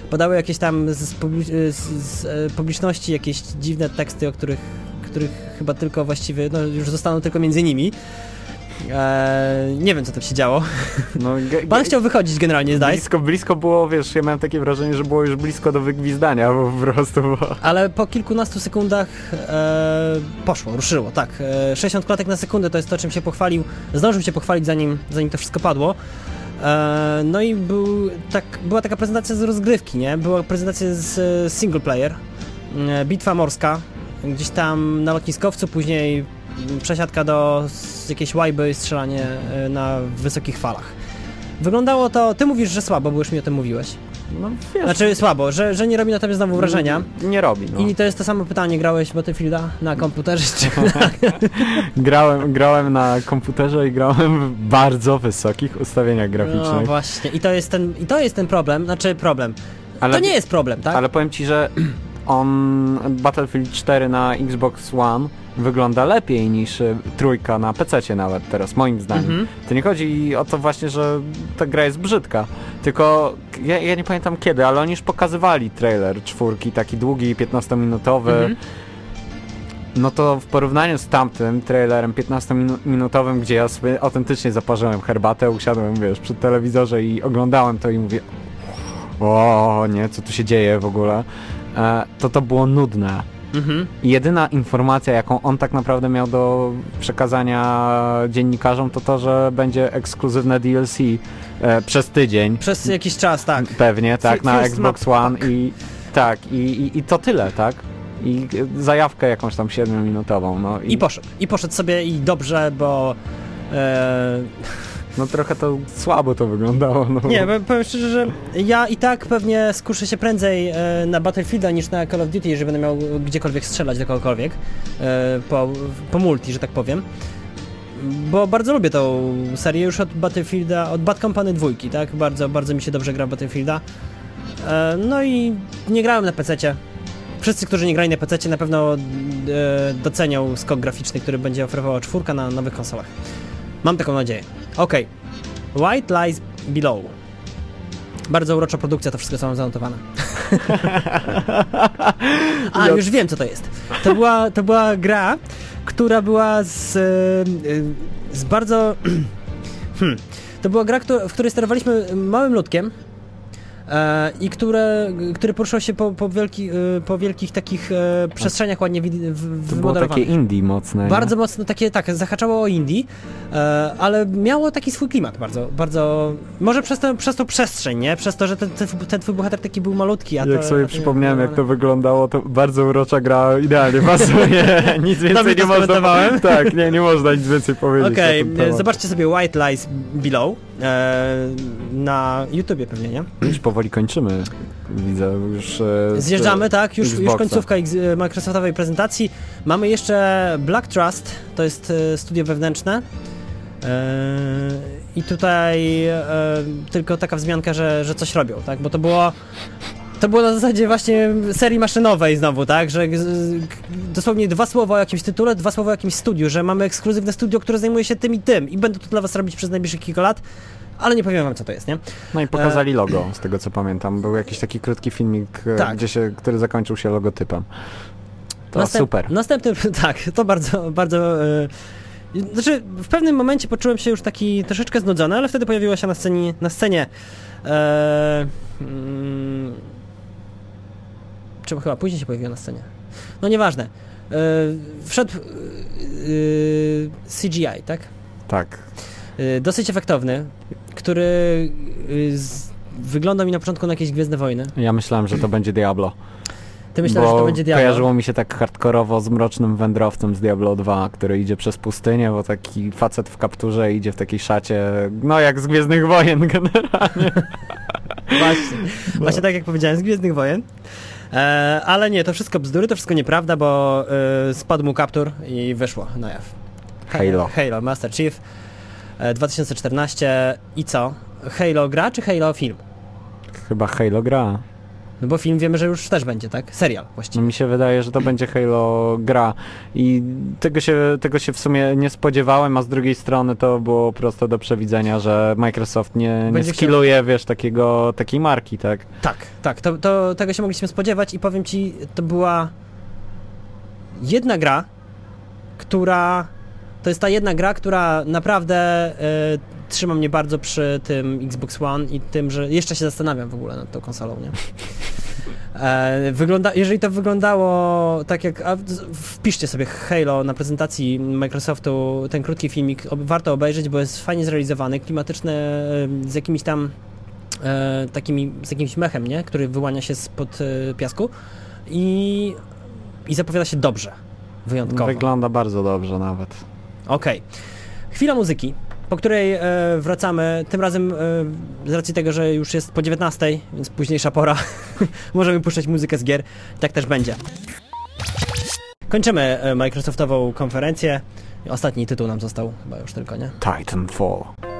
podały jakieś tam z publiczności jakieś dziwne teksty, o których chyba tylko właściwie, no już zostaną tylko między nimi. Nie wiem, co tam się działo. No, Pan chciał wychodzić generalnie, zdaje. Blisko było, wiesz, ja miałem takie wrażenie, że było już blisko do wygwizdania po prostu. Ale po kilkunastu sekundach ruszyło, tak. 60 klatek na sekundę to jest to, czym się pochwalił. Zdążył się pochwalić, zanim to wszystko padło. No i była taka prezentacja z rozgrywki, nie? Była prezentacja z single player. Bitwa morska. Gdzieś tam na lotniskowcu, później przesiadka do jakiejś łajby i strzelanie na wysokich falach. Wyglądało to... Ty mówisz, że słabo, bo już mi o tym mówiłeś. No, wiesz, znaczy słabo, że nie robi na tobie znowu wrażenia. Nie robi, no. I to jest to samo pytanie, grałeś Battlefielda na komputerze? Czy... grałem na komputerze i grałem w bardzo wysokich ustawieniach graficznych. No właśnie, i to jest ten problem, to nie jest problem, tak? Ale powiem ci, że Battlefield 4 na Xbox One wygląda lepiej niż trójka na PC-cie nawet teraz, moim zdaniem. To nie chodzi o to właśnie, że ta gra jest brzydka, tylko ja nie pamiętam kiedy, ale oni już pokazywali trailer czwórki, taki długi, 15-minutowy. No to w porównaniu z tamtym trailerem 15-minutowym, gdzie ja sobie autentycznie zaparzyłem herbatę, usiadłem, wiesz, przy telewizorze i oglądałem to i mówię, o nie, co tu się dzieje w ogóle, to było nudne. I jedyna informacja, jaką on tak naprawdę miał do przekazania dziennikarzom, to, że będzie ekskluzywne DLC przez tydzień. Przez jakiś czas, tak. Pewnie, tak, na Xbox One i to tyle, tak? I zajawkę jakąś tam 7-minutową. No, I poszedł sobie i dobrze, bo... No trochę to słabo to wyglądało. No. Nie, powiem szczerze, że ja i tak pewnie skuszę się prędzej na Battlefielda niż na Call of Duty, jeżeli będę miał gdziekolwiek strzelać do kogokolwiek, po multi, że tak powiem. Bo bardzo lubię tą serię już od Battlefielda, od Bad Company 2, tak? Bardzo, bardzo mi się dobrze gra Battlefielda. No i nie grałem na PC-cie. Wszyscy, którzy nie grali na PC-cie, na pewno docenią skok graficzny, który będzie oferowała czwórka na nowych konsolach. Mam taką nadzieję. Okej. White Lies Below. Bardzo urocza produkcja, to wszystko co mam zanotowane. Już wiem, co to jest. To była gra, która była z bardzo... To była gra, w której sterowaliśmy małym ludkiem i który poruszał się po wielkich takich przestrzeniach ładnie wymodelowanych. To było takie indie mocne. Bardzo mocno takie, tak, zahaczało o indie, ale miało taki swój klimat bardzo, bardzo... Może przez tą przestrzeń, nie? Przez to, że ten twój bohater taki był malutki. Jak sobie przypomniałem, jak to wyglądało, to bardzo urocza gra, idealnie pasuje. Nic więcej nie można... Tak, nie można nic więcej powiedzieć. Okej, zobaczcie sobie White Lies Below na YouTubie pewnie, nie? Już powoli kończymy, widzę już... Zjeżdżamy, tak, już końcówka Microsoftowej prezentacji. Mamy jeszcze Black Trust, to jest studio wewnętrzne. I tutaj tylko taka wzmianka, że coś robią, tak, bo to było na zasadzie właśnie serii maszynowej znowu, tak, że dosłownie 2 słowa o jakimś tytule, 2 słowa o jakimś studiu, że mamy ekskluzywne studio, które zajmuje się tym i tym i będą to dla was robić przez najbliższych kilka lat, ale nie powiem wam, co to jest, nie? No i pokazali logo, z tego co pamiętam. Był jakiś taki krótki filmik, tak, który zakończył się logotypem. To super. Następny, tak, to bardzo, bardzo... Znaczy, w pewnym momencie poczułem się już taki troszeczkę znudzony, ale wtedy pojawiła się na scenie czy chyba później się pojawiła na scenie. No nieważne. Wszedł CGI, tak? Tak. Dosyć efektowny, który wygląda mi na początku na jakieś Gwiezdne Wojny. Ja myślałem, że to będzie Diablo. Ty myślałeś, że to będzie Diablo? Kojarzyło mi się tak hardkorowo z mrocznym wędrowcem z Diablo 2, który idzie przez pustynię, bo taki facet w kapturze idzie w takiej szacie, no jak z Gwiezdnych Wojen generalnie. Właśnie tak jak powiedziałem, z Gwiezdnych Wojen. Ale nie, to wszystko bzdury, to wszystko nieprawda, bo spadł mu kaptur i wyszło na jaw. Halo, Master Chief 2014 i co? Halo gra czy Halo film? Chyba Halo gra. No bo film wiemy, że już też będzie, tak? Serial właściwie. Mi się wydaje, że to będzie Halo gra i tego się w sumie nie spodziewałem, a z drugiej strony to było prosto do przewidzenia, że Microsoft nie skilluje, wiesz, takiej marki, tak? Tak, to tego się mogliśmy spodziewać i powiem ci, to była jedna gra, to jest ta jedna gra, która naprawdę trzyma mnie bardzo przy tym Xbox One i tym, że jeszcze się zastanawiam w ogóle nad tą konsolą, nie? Jeżeli to wyglądało tak jak... wpiszcie sobie Halo na prezentacji Microsoftu, ten krótki filmik, warto obejrzeć, bo jest fajnie zrealizowany, klimatyczny, z jakimiś tam z jakimś mechem, nie? Który wyłania się spod piasku i zapowiada się dobrze, wyjątkowo. Wygląda bardzo dobrze nawet. Okej. Chwila muzyki, po której wracamy, tym razem z racji tego, że już jest po 19, więc późniejsza pora, możemy puszczać muzykę z gier, tak też będzie. Kończymy Microsoftową konferencję. Ostatni tytuł nam został chyba już tylko, nie? Titanfall.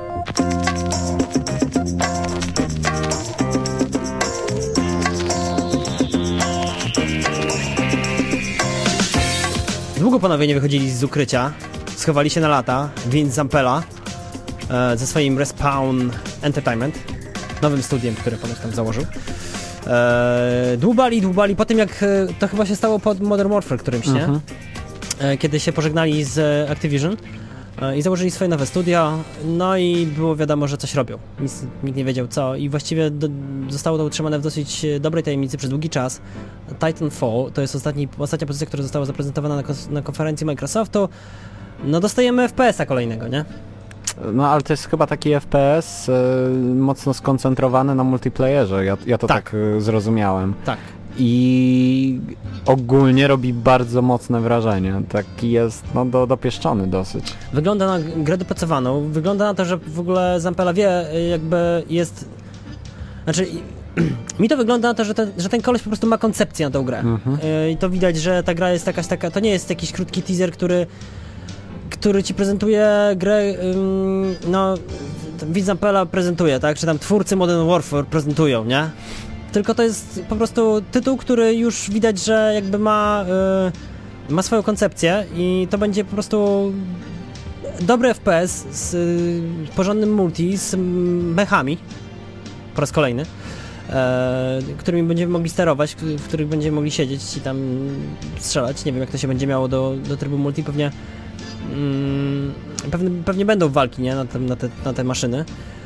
Długo panowie nie wychodzili z ukrycia, schowali się na lata, Vince Zampella ze swoim Respawn Entertainment, nowym studiem, które ponoć tam założył. Dłubali, po tym jak to chyba się stało pod Modern Warfare którymś, nie? Kiedy się pożegnali z Activision i założyli swoje nowe studio, no i było wiadomo, że coś robią. Nikt nie wiedział co i właściwie zostało to utrzymane w dosyć dobrej tajemnicy przez długi czas. Titanfall to jest ostatnia pozycja, która została zaprezentowana na konferencji Microsoftu. No dostajemy FPS-a kolejnego, nie? No ale to jest chyba taki FPS mocno skoncentrowany na multiplayerze, ja to tak zrozumiałem. Tak. I ogólnie robi bardzo mocne wrażenie. Taki jest dopieszczony dosyć. Wygląda na grę dopracowaną, wygląda na to, że w ogóle Zampella wie, jakby jest... Znaczy, mi to wygląda na to, że ten koleś po prostu ma koncepcję na tą grę. I to widać, że ta gra jest jakaś taka... To nie jest jakiś krótki teaser, który ci prezentuje grę, Vince Zampella prezentuje, tak? Czy tam twórcy Modern Warfare prezentują, nie? Tylko to jest po prostu tytuł, który już widać, że jakby ma swoją koncepcję i to będzie po prostu dobry FPS z porządnym multi, z mechami, po raz kolejny, którymi będziemy mogli sterować, w których będziemy mogli siedzieć i tam strzelać. Nie wiem, jak to się będzie miało do trybu multi, pewnie będą walki, nie? Na te maszyny.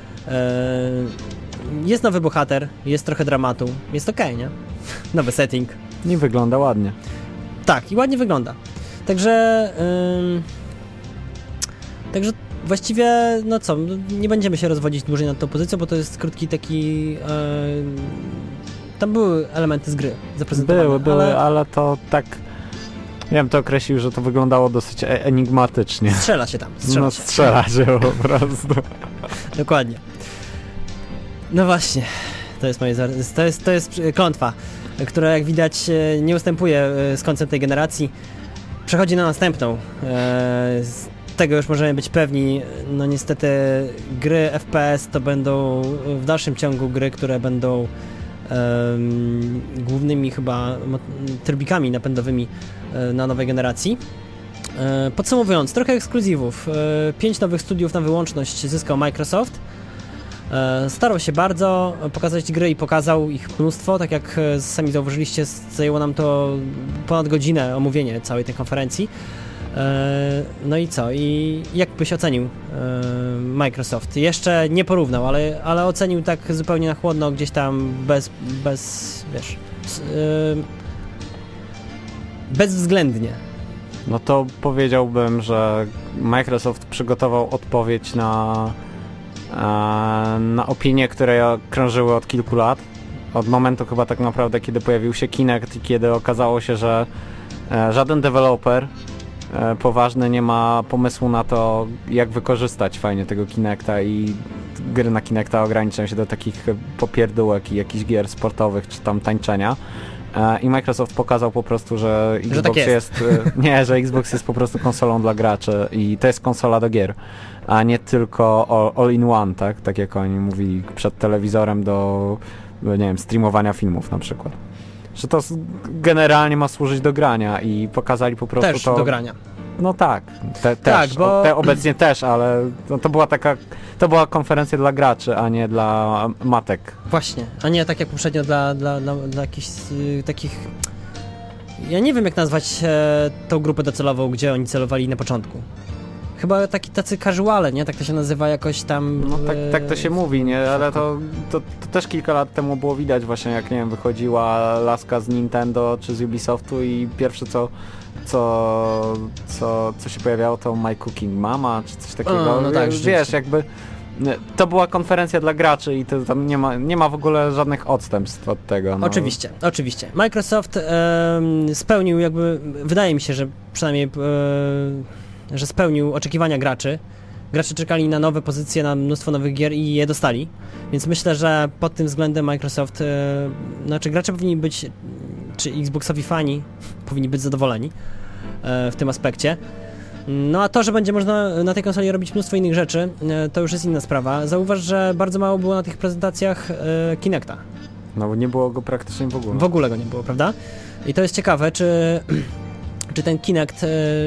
Jest nowy bohater, jest trochę dramatu, jest okej, nie? Nowy setting. I wygląda ładnie. Tak, i ładnie wygląda. Także właściwie, no co, nie będziemy się rozwodzić dłużej nad tą pozycją, bo to jest krótki taki... tam były elementy z gry zaprezentowane. Były, ale to tak... Ja bym to określił, że to wyglądało dosyć enigmatycznie. Strzela się tam, strzela się po prostu. Dokładnie. No właśnie, to jest klątwa, która jak widać nie ustępuje z końcem tej generacji. Przechodzi na następną. Z tego już możemy być pewni. No niestety gry FPS to będą w dalszym ciągu gry, które będą głównymi chyba trybikami napędowymi na nowej generacji. Podsumowując, trochę ekskluzywów. 5 nowych studiów na wyłączność zyskał Microsoft. Starał się bardzo pokazać gry i pokazał ich mnóstwo, tak jak sami zauważyliście, zajęło nam to ponad godzinę omówienie całej tej konferencji. No i co? I jak byś ocenił Microsoft? Jeszcze nie porównał, ale ocenił tak zupełnie na chłodno, gdzieś tam bez wiesz, bezwzględnie. No to powiedziałbym, że Microsoft przygotował odpowiedź na opinie, które krążyły od kilku lat. Od momentu chyba tak naprawdę, kiedy pojawił się Kinect i kiedy okazało się, że żaden deweloper poważny nie ma pomysłu na to, jak wykorzystać fajnie tego Kinecta i gry na Kinecta ograniczają się do takich popierdółek i jakichś gier sportowych czy tam tańczenia. I Microsoft pokazał po prostu, że Xbox tak jest. że Xbox jest po prostu konsolą dla graczy i to jest konsola do gier, a nie tylko all in one, tak jak oni mówili, przed telewizorem do nie wiem, streamowania filmów na przykład. Że to generalnie ma służyć do grania i pokazali po prostu też to... do grania. No tak, tak, też, bo... obecnie też, ale to była konferencja dla graczy, a nie dla matek. Właśnie, a nie tak jak poprzednio dla jakichś takich... Ja nie wiem, jak nazwać tą grupę docelową, gdzie oni celowali na początku. Chyba tacy casuale, nie? Tak to się nazywa jakoś tam... No tak to się mówi, nie? Ale to też kilka lat temu było widać właśnie, jak nie wiem, wychodziła laska z Nintendo czy z Ubisoftu i pierwsze co się pojawiało, to My Cooking Mama czy coś takiego. No tak, wiesz, jakby to była konferencja dla graczy i to tam nie ma w ogóle żadnych odstępstw od tego. No. Oczywiście. Microsoft spełnił jakby, wydaje mi się, że przynajmniej że spełnił oczekiwania graczy. Gracze czekali na nowe pozycje, na mnóstwo nowych gier i je dostali. Więc myślę, że pod tym względem Microsoft, gracze powinni być, czy Xboxowi fani powinni być zadowoleni w tym aspekcie. No a to, że będzie można na tej konsoli robić mnóstwo innych rzeczy, to już jest inna sprawa. Zauważ, że bardzo mało było na tych prezentacjach Kinecta. No bo nie było go praktycznie w ogóle. W ogóle go nie było, prawda? I to jest ciekawe, czy ten Kinect,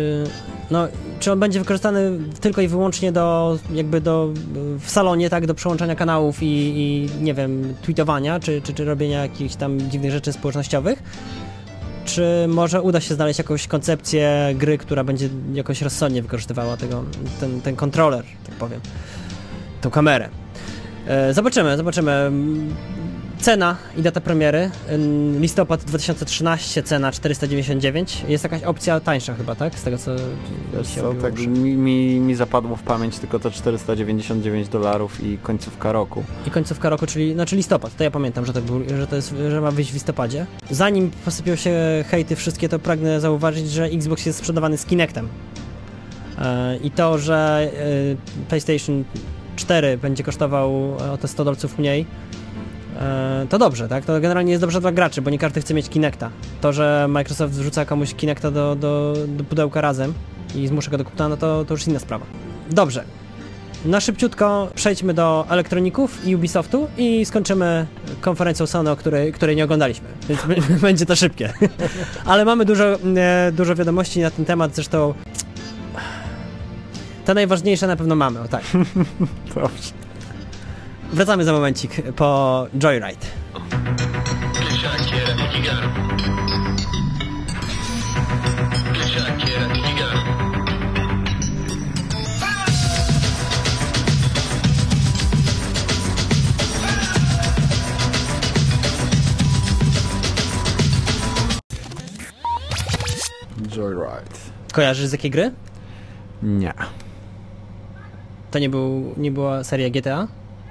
czy on będzie wykorzystany tylko i wyłącznie w salonie, tak, do przełączania kanałów i nie wiem, tweetowania, czy robienia jakichś tam dziwnych rzeczy społecznościowych, czy może uda się znaleźć jakąś koncepcję gry, która będzie jakoś rozsądnie wykorzystywała ten kontroler, tak powiem, tą kamerę. Zobaczymy. Cena i data premiery, listopad 2013, cena 499. Jest jakaś opcja tańsza chyba, tak? Z tego co się tak mi zapadło w pamięć tylko to $499 i końcówka roku. I końcówka roku, czyli listopad. To ja pamiętam, że ma wyjść w listopadzie. Zanim posypią się hejty wszystkie, to pragnę zauważyć, że Xbox jest sprzedawany z Kinectem. I to, że PlayStation 4 będzie kosztował o te $100 mniej, to dobrze, tak? To generalnie jest dobrze dla graczy, bo nie każdy chce mieć Kinecta. To, że Microsoft wrzuca komuś Kinecta do pudełka razem i zmusza go do kupna, no to już inna sprawa. Dobrze. Na szybciutko przejdźmy do elektroników i Ubisoftu i skończymy konferencją Sony, której nie oglądaliśmy, więc będzie to szybkie. Ale mamy dużo wiadomości na ten temat, zresztą te najważniejsze na pewno mamy, o tak. Dobrze. Wracamy za momencik po Joyride. Joyride. Kojarzysz z jakiej gry? Nie. To nie była seria GTA?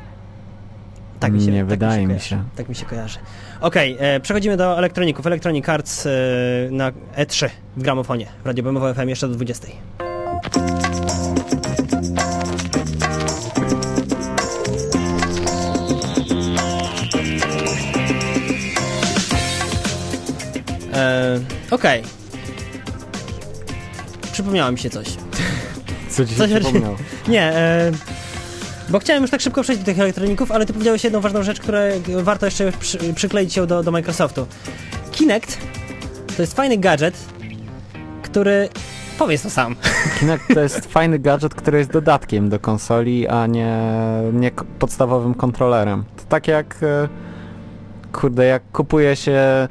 Wydaje mi się. Tak mi się kojarzy. Okej, przechodzimy do elektroników. Electronic Arts na E3 w gramofonie. W Radio BMW FM jeszcze do 20. Okej. Przypomniało mi się coś. Co ci się przypomniało? Nie, bo chciałem już tak szybko przejść do tych elektroników, ale ty powiedziałeś jedną ważną rzecz, którą warto jeszcze przykleić ją do Microsoftu. Kinect to jest fajny gadżet, który... Powiedz to sam. Kinect to jest fajny gadżet, który jest dodatkiem do konsoli, a nie podstawowym kontrolerem. To tak jak... jak kupuje się...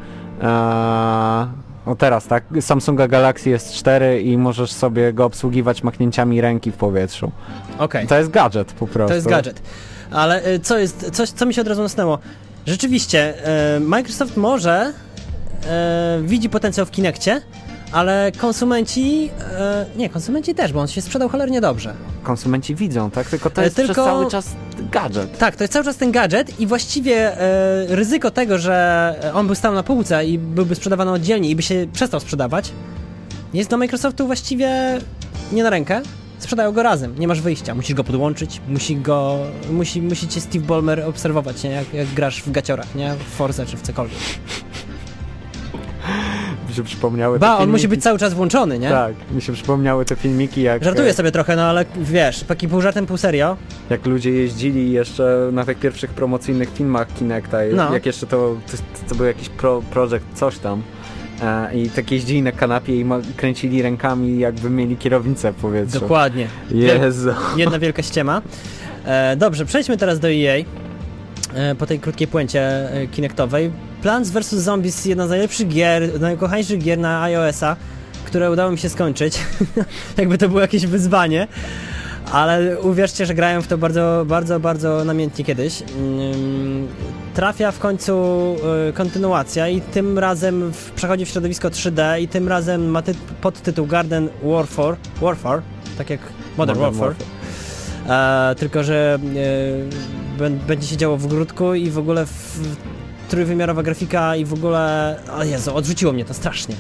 teraz, tak? Samsunga Galaxy S4 i możesz sobie go obsługiwać machnięciami ręki w powietrzu. Okay. To jest gadżet po prostu. To jest gadżet. Ale co mi się od razu nasnęło? Rzeczywiście, Microsoft może widzi potencjał w Kinectie, ale konsumenci też, bo on się sprzedał cholernie dobrze. Konsumenci widzą, tak? Tylko to jest przez cały czas gadżet. Tak, to jest cały czas ten gadżet i właściwie ryzyko tego, że on by stał na półce i byłby sprzedawany oddzielnie i by się przestał sprzedawać, jest dla Microsoftu właściwie nie na rękę. Sprzedają go razem, nie masz wyjścia, musisz go podłączyć, musi cię Steve Ballmer obserwować, nie? Jak grasz w gaciorach, nie? W Forze czy w cokolwiek. mi się przypomniały te filmiki. On musi być cały czas włączony, nie? Tak, mi się przypomniały te filmiki jak... Żartuję sobie trochę, no ale wiesz, taki pół żartem, pół serio. Jak ludzie jeździli jeszcze na tych pierwszych promocyjnych filmach Kinecta, jak jeszcze to był jakiś projekt, coś tam. I tak jeździli na kanapie i kręcili rękami, jakby mieli kierownicę w powietrzu. Dokładnie. Jezu. Jedna wielka ściema. Dobrze, przejdźmy teraz do EA. Po tej krótkiej puencie Kinectowej. Plants vs. Zombies, jedna z najlepszych gier, najkochańszych gier na iOS-a, które udało mi się skończyć. Jakby to było jakieś wyzwanie. Ale uwierzcie, że grałem w to bardzo namiętnie kiedyś. Trafia w końcu kontynuacja i tym razem przechodzi w środowisko 3D i tym razem ma podtytuł Garden Warfare, tak jak Modern Warfare. Tylko że będzie się działo w ogródku i w ogóle trójwymiarowa grafika i w ogóle... O Jezu, odrzuciło mnie to strasznie.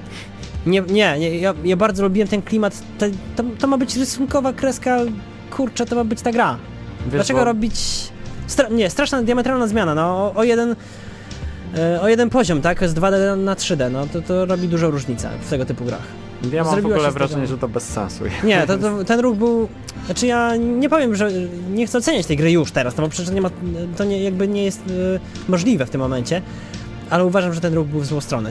Ja bardzo lubiłem ten klimat, to ma być rysunkowa kreska, kurczę, to ma być ta gra. Dlaczego robić... straszna, diametralna zmiana, no o jeden poziom, tak, z 2D na 3D, no to robi dużą różnicę w tego typu grach. Ja mam w ogóle wrażenie, że to bez sensu. Nie, ten ruch był... Znaczy ja nie powiem, że nie chcę oceniać tej gry już teraz, no bo przecież jakby nie jest możliwe w tym momencie, ale uważam, że ten ruch był w złą stronę.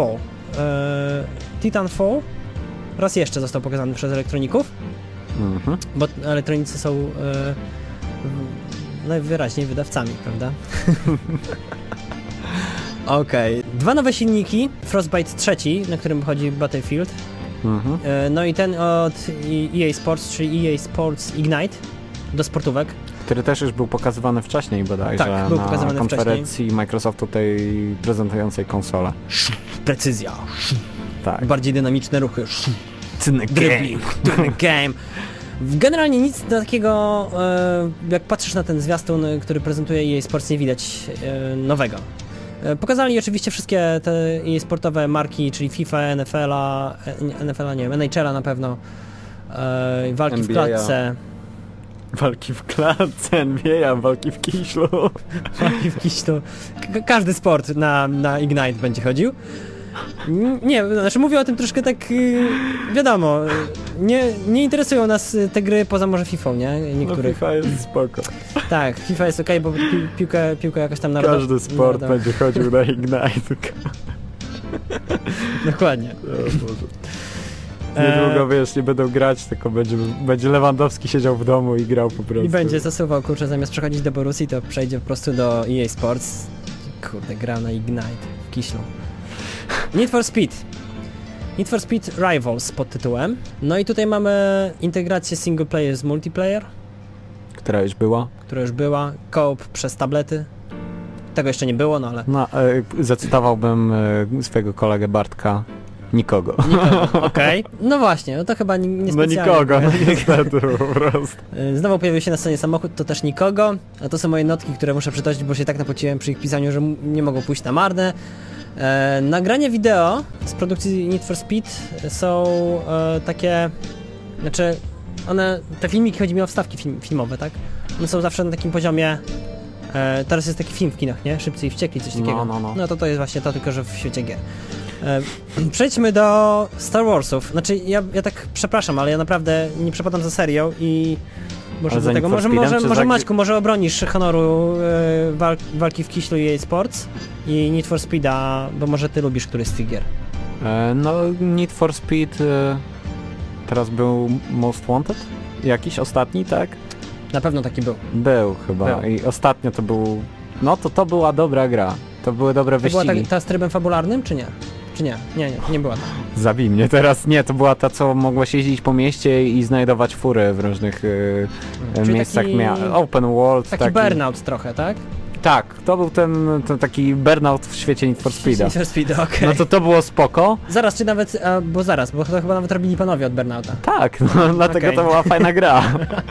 Titanfall raz jeszcze został pokazany przez elektroników, bo elektronicy są najwyraźniej wydawcami, prawda? Okej. 2 nowe silniki, Frostbite 3, na którym chodzi Battlefield, no i ten od EA Sports, czyli EA Sports Ignite do sportówek. Który też już był pokazywany wcześniej bodajże na konferencji Microsoftu tej prezentującej konsolę. Precyzja. Tak. Bardziej dynamiczne ruchy. Dribbling. Game. Generalnie nic takiego, jak patrzysz na ten zwiastun, który prezentuje EA Sports, nie widać nowego. Pokazali oczywiście wszystkie te EA sportowe marki, czyli FIFA, NFL-a nie wiem, NHL-a na pewno, walki NBA. W klatce. Walki w klatce, NBA, walki w kiślu. Walki w kiślu. Każdy sport na Ignite będzie chodził. Nie, znaczy mówię o tym troszkę tak, wiadomo, nie interesują nas te gry poza może FIFA, nie? Niektórych. No FIFA jest spoko. Tak, FIFA jest okej, bo piłka jakaś tam narodowa. Każdy sport będzie chodził na Ignite. Dokładnie. O Boże. Niedługo, wiesz, nie będą grać, tylko będzie Lewandowski siedział w domu i grał po prostu. I będzie zasuwał, kurczę, zamiast przechodzić do Borussii, to przejdzie po prostu do EA Sports. Kurde, gra na Ignite w kiślu. Need for Speed Rivals pod tytułem. No i tutaj mamy integrację single player z multiplayer. Która już była. Co-op przez tablety. Tego jeszcze nie było, no ale... No, zacytowałbym swojego kolegę Bartka. Nikogo. Okej. No właśnie, no to chyba niespecjalnie. No nikogo, no niestety po prostu. Znowu pojawił się na scenie samochód, to też nikogo. A to są moje notki, które muszę przytoczyć, bo się tak napociłem przy ich pisaniu, że nie mogą pójść na marne. Nagrania wideo z produkcji Need for Speed są takie, znaczy te filmiki, chodzi mi o wstawki filmowe, tak? One są zawsze na takim poziomie, teraz jest taki film w kinach, nie? Szybcy i wściekli, coś takiego. No to jest właśnie to, tylko że w świecie gier. Przejdźmy do Star Warsów. Znaczy ja tak przepraszam, ale ja naprawdę nie przepadam za serią i może do tego, może Maćku, może obronisz honoru walki w kiślu i EA Sports i Need for Speeda, bo może ty lubisz któryś z tych gier. No Need for Speed teraz był Most Wanted? Jakiś ostatni, tak? Na pewno taki był. Był chyba i ostatnio to był, no to była dobra gra. To były dobre wyścigi. To była ta z trybem fabularnym, czy nie? Czy nie? Nie była ta. Zabij mnie teraz. Nie, to była ta, co mogłaś jeździć po mieście i znajdować fury w różnych miejscach. Open world. Taki burnout trochę, tak? Tak, to był ten taki burnout w świecie Need for Speeda. Need for Speeda, okej. No to było spoko. Zaraz, czy nawet, bo to chyba nawet robili panowie od Burnouta. Tak, no dlatego to była fajna gra.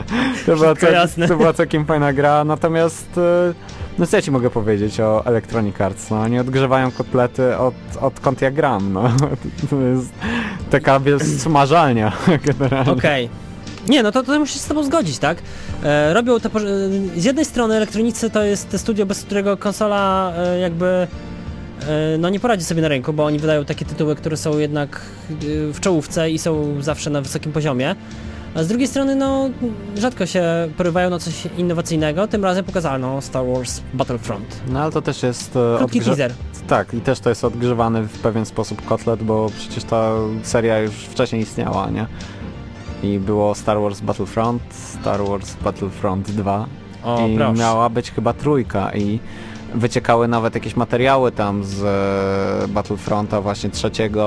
To była całkiem fajna gra, natomiast no co ja ci mogę powiedzieć o Electronic Arts, no nie odgrzewają kotlety odkąd ja gram, no. To jest taka smażalnia generalnie. Okej. Nie, no to muszę się z tobą zgodzić, tak? Robią to, z jednej strony elektronicy to jest studio, bez którego konsola jakby no nie poradzi sobie na rynku, bo oni wydają takie tytuły, które są jednak w czołówce i są zawsze na wysokim poziomie. A z drugiej strony, no, rzadko się porywają na coś innowacyjnego. Tym razem pokazano Star Wars Battlefront. No ale to też jest... Krótki teaser. Tak, i też to jest odgrzewany w pewien sposób kotlet, bo przecież ta seria już wcześniej istniała, nie? I było Star Wars Battlefront 2 i proszę. Miała być chyba 3 i wyciekały nawet jakieś materiały tam z Battlefronta właśnie 3,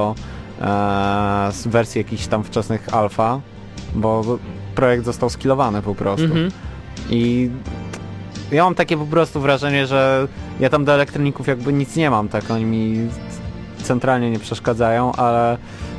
z wersji jakichś tam wczesnych alfa, bo projekt został skillowany po prostu. I ja mam takie po prostu wrażenie, że ja tam do elektroników jakby nic nie mam, tak, oni mi centralnie nie przeszkadzają, ale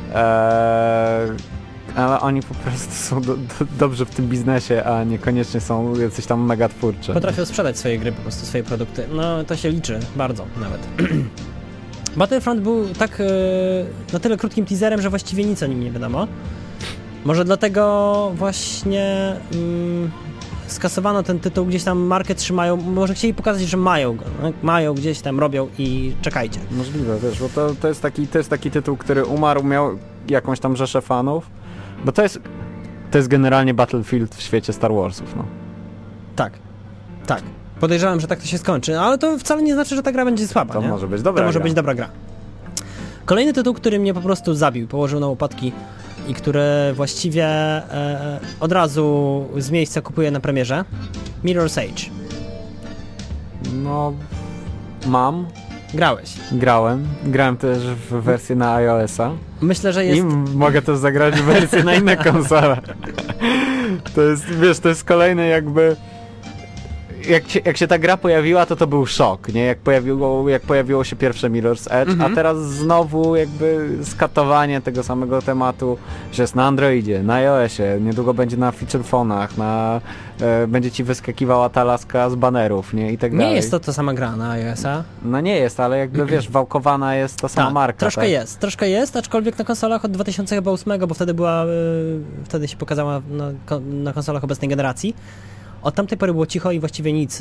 oni po prostu są dobrzy w tym biznesie, a niekoniecznie są jacyś tam mega twórczy. Potrafią sprzedać swoje gry, po prostu swoje produkty. No to się liczy, bardzo nawet. Battlefront był tak na tyle krótkim teaserem, że właściwie nic o nim nie wiadomo. Może dlatego właśnie skasowano ten tytuł, gdzieś tam markę trzymają, może chcieli pokazać, że mają go, no? Mają gdzieś tam, robią i czekajcie. Możliwe, wiesz, bo to jest taki tytuł, który umarł, miał jakąś tam rzeszę fanów, bo to jest generalnie Battlefield w świecie Star Warsów, no. Tak. Podejrzewam, że tak to się skończy, ale to wcale nie znaczy, że ta gra będzie słaba, to nie? Może być dobra To może być dobra gra. Kolejny tytuł, który mnie po prostu zabił, położył na łopatki i który właściwie od razu z miejsca kupuję na premierze. Mirror's Edge. No, mam. Grałeś. Grałem też w wersję na iOS-a. Myślę, że jest... I mogę też zagrać w wersję na inne konsole. To jest, wiesz, to jest kolejny jakby... Jak się ta gra pojawiła, to był szok, nie? Jak pojawiło się pierwsze Mirror's Edge, a teraz znowu jakby skatowanie tego samego tematu, że jest na Androidzie, na iOSie, niedługo będzie na feature phone'ach, będzie ci wyskakiwała ta laska z banerów, nie? I tak dalej. Nie jest to ta sama gra na iOS-a. No nie jest, ale jakby wiesz, wałkowana jest ta sama marka. Troszkę jest, aczkolwiek na konsolach od 2008, bo wtedy się pokazała na konsolach obecnej generacji. Od tamtej pory było cicho i właściwie nic.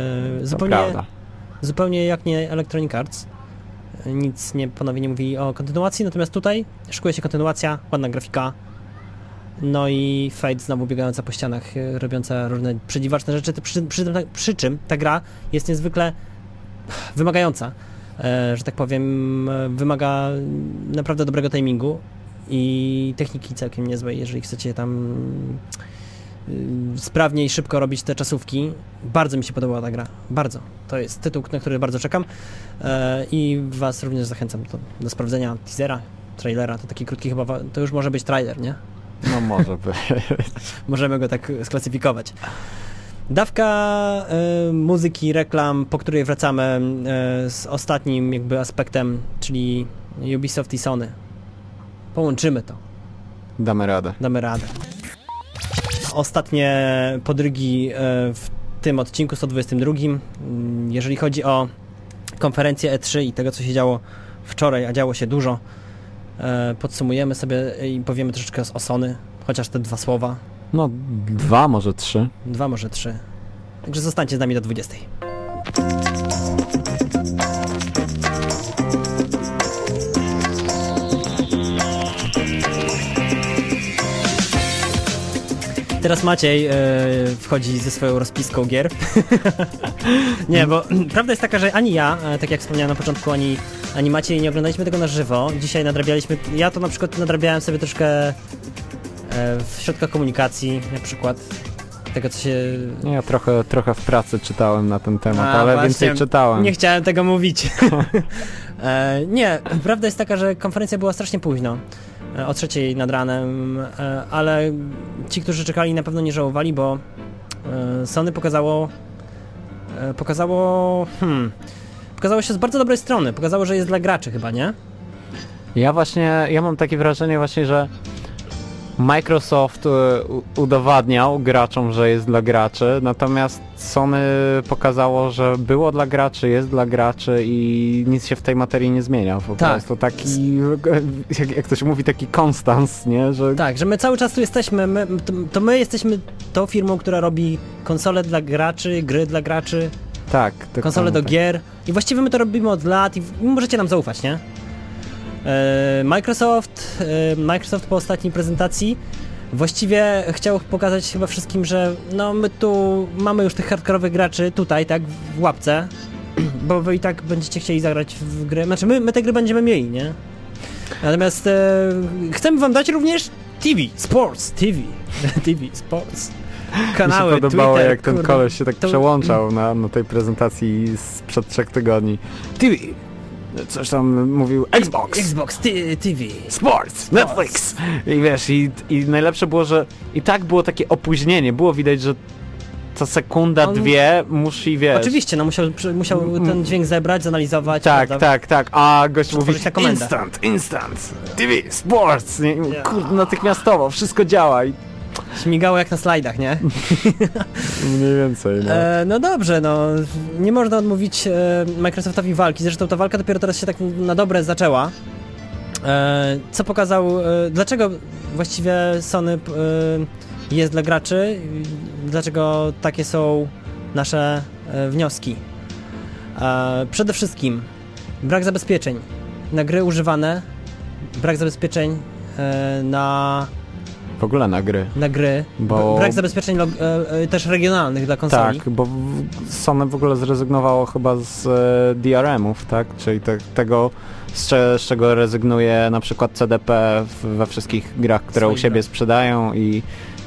Zupełnie jak nie Electronic Arts. Nic ponownie nie mówili o kontynuacji, natomiast tutaj szykuje się kontynuacja, ładna grafika. No i Fate znowu biegająca po ścianach, robiąca różne przedziwaczne rzeczy, przy czym ta gra jest niezwykle wymagająca, że tak powiem, wymaga naprawdę dobrego timingu i techniki całkiem niezłej, jeżeli chcecie tam sprawnie i szybko robić te czasówki. Bardzo mi się podobała ta gra. Bardzo. To jest tytuł, na który bardzo czekam i was również zachęcam do sprawdzenia teasera, trailera. To taki krótki chyba, to już może być trailer, nie? No może być. Możemy go tak sklasyfikować. Dawka muzyki, reklam, po której wracamy z ostatnim jakby aspektem, czyli Ubisoft i Sony. Połączymy to. Damy radę. Ostatnie podrygi w tym odcinku 122. Jeżeli chodzi o konferencję E3 i tego, co się działo wczoraj, a działo się dużo, podsumujemy sobie i powiemy troszeczkę o Sony, chociaż te 2 słowa. No, 2, może 3. 2, może 3. Także zostańcie z nami do 20. Teraz Maciej wchodzi ze swoją rozpiską gier. Nie, bo prawda jest taka, że ani ja, tak jak wspomniałem na początku, ani Maciej nie oglądaliśmy tego na żywo. Dzisiaj nadrabialiśmy, ja to na przykład nadrabiałem sobie troszkę w środkach komunikacji, na przykład tego, co się... Ja trochę w pracy czytałem na ten temat, ale właśnie, więcej czytałem. Nie chciałem tego mówić. Nie, prawda jest taka, że konferencja była strasznie późno. O 3:00 nad ranem, ale ci, którzy czekali, na pewno nie żałowali, bo Sony pokazało się z bardzo dobrej strony. Pokazało, że jest dla graczy chyba, nie? Ja mam takie wrażenie właśnie, że Microsoft udowadniał graczom, że jest dla graczy, natomiast Sony pokazało, że było dla graczy, jest dla graczy i nic się w tej materii nie zmienia. Po prostu taki, jak to się mówi, taki konstans, nie? Że... Tak, że my cały czas tu jesteśmy, my jesteśmy tą firmą, która robi konsole dla graczy, gry dla graczy. Tak. Konsole do gier i właściwie my to robimy od lat i możecie nam zaufać, nie? Microsoft po ostatniej prezentacji właściwie chciał pokazać chyba wszystkim, że no my tu mamy już tych hardkorowych graczy tutaj, tak, w łapce, bo wy i tak będziecie chcieli zagrać w gry, znaczy my te gry będziemy mieli, nie? Natomiast chcemy wam dać również TV Sports. Kanały, mi się podobało, Twitter, jak ten koleś się tak przełączał na tej prezentacji sprzed 3 tygodni. TV! Coś tam mówił Xbox TV. Sports! Netflix! I wiesz, i najlepsze było, że i tak było takie opóźnienie. Było widać, że co sekunda, dwie musi, wiesz... Oczywiście, no musiał ten dźwięk zebrać, zanalizować. Tak. A gość mówi instant, TV, sports! Kurde, natychmiastowo, wszystko działa. Śmigało jak na slajdach, nie? Mniej więcej, no. No dobrze, no. Nie można odmówić Microsoftowi walki. Zresztą ta walka dopiero teraz się tak na dobre zaczęła. Co pokazał... dlaczego właściwie Sony jest dla graczy? Dlaczego takie są nasze wnioski? Przede wszystkim brak zabezpieczeń na gry używane, brak zabezpieczeń w ogóle na gry. Bo... Brak zabezpieczeń też regionalnych dla konsoli. Tak, bo Sony w ogóle zrezygnowało chyba z DRM-ów, tak? Czyli tego, z czego rezygnuje na przykład CDP we wszystkich grach, które u siebie sprzedają i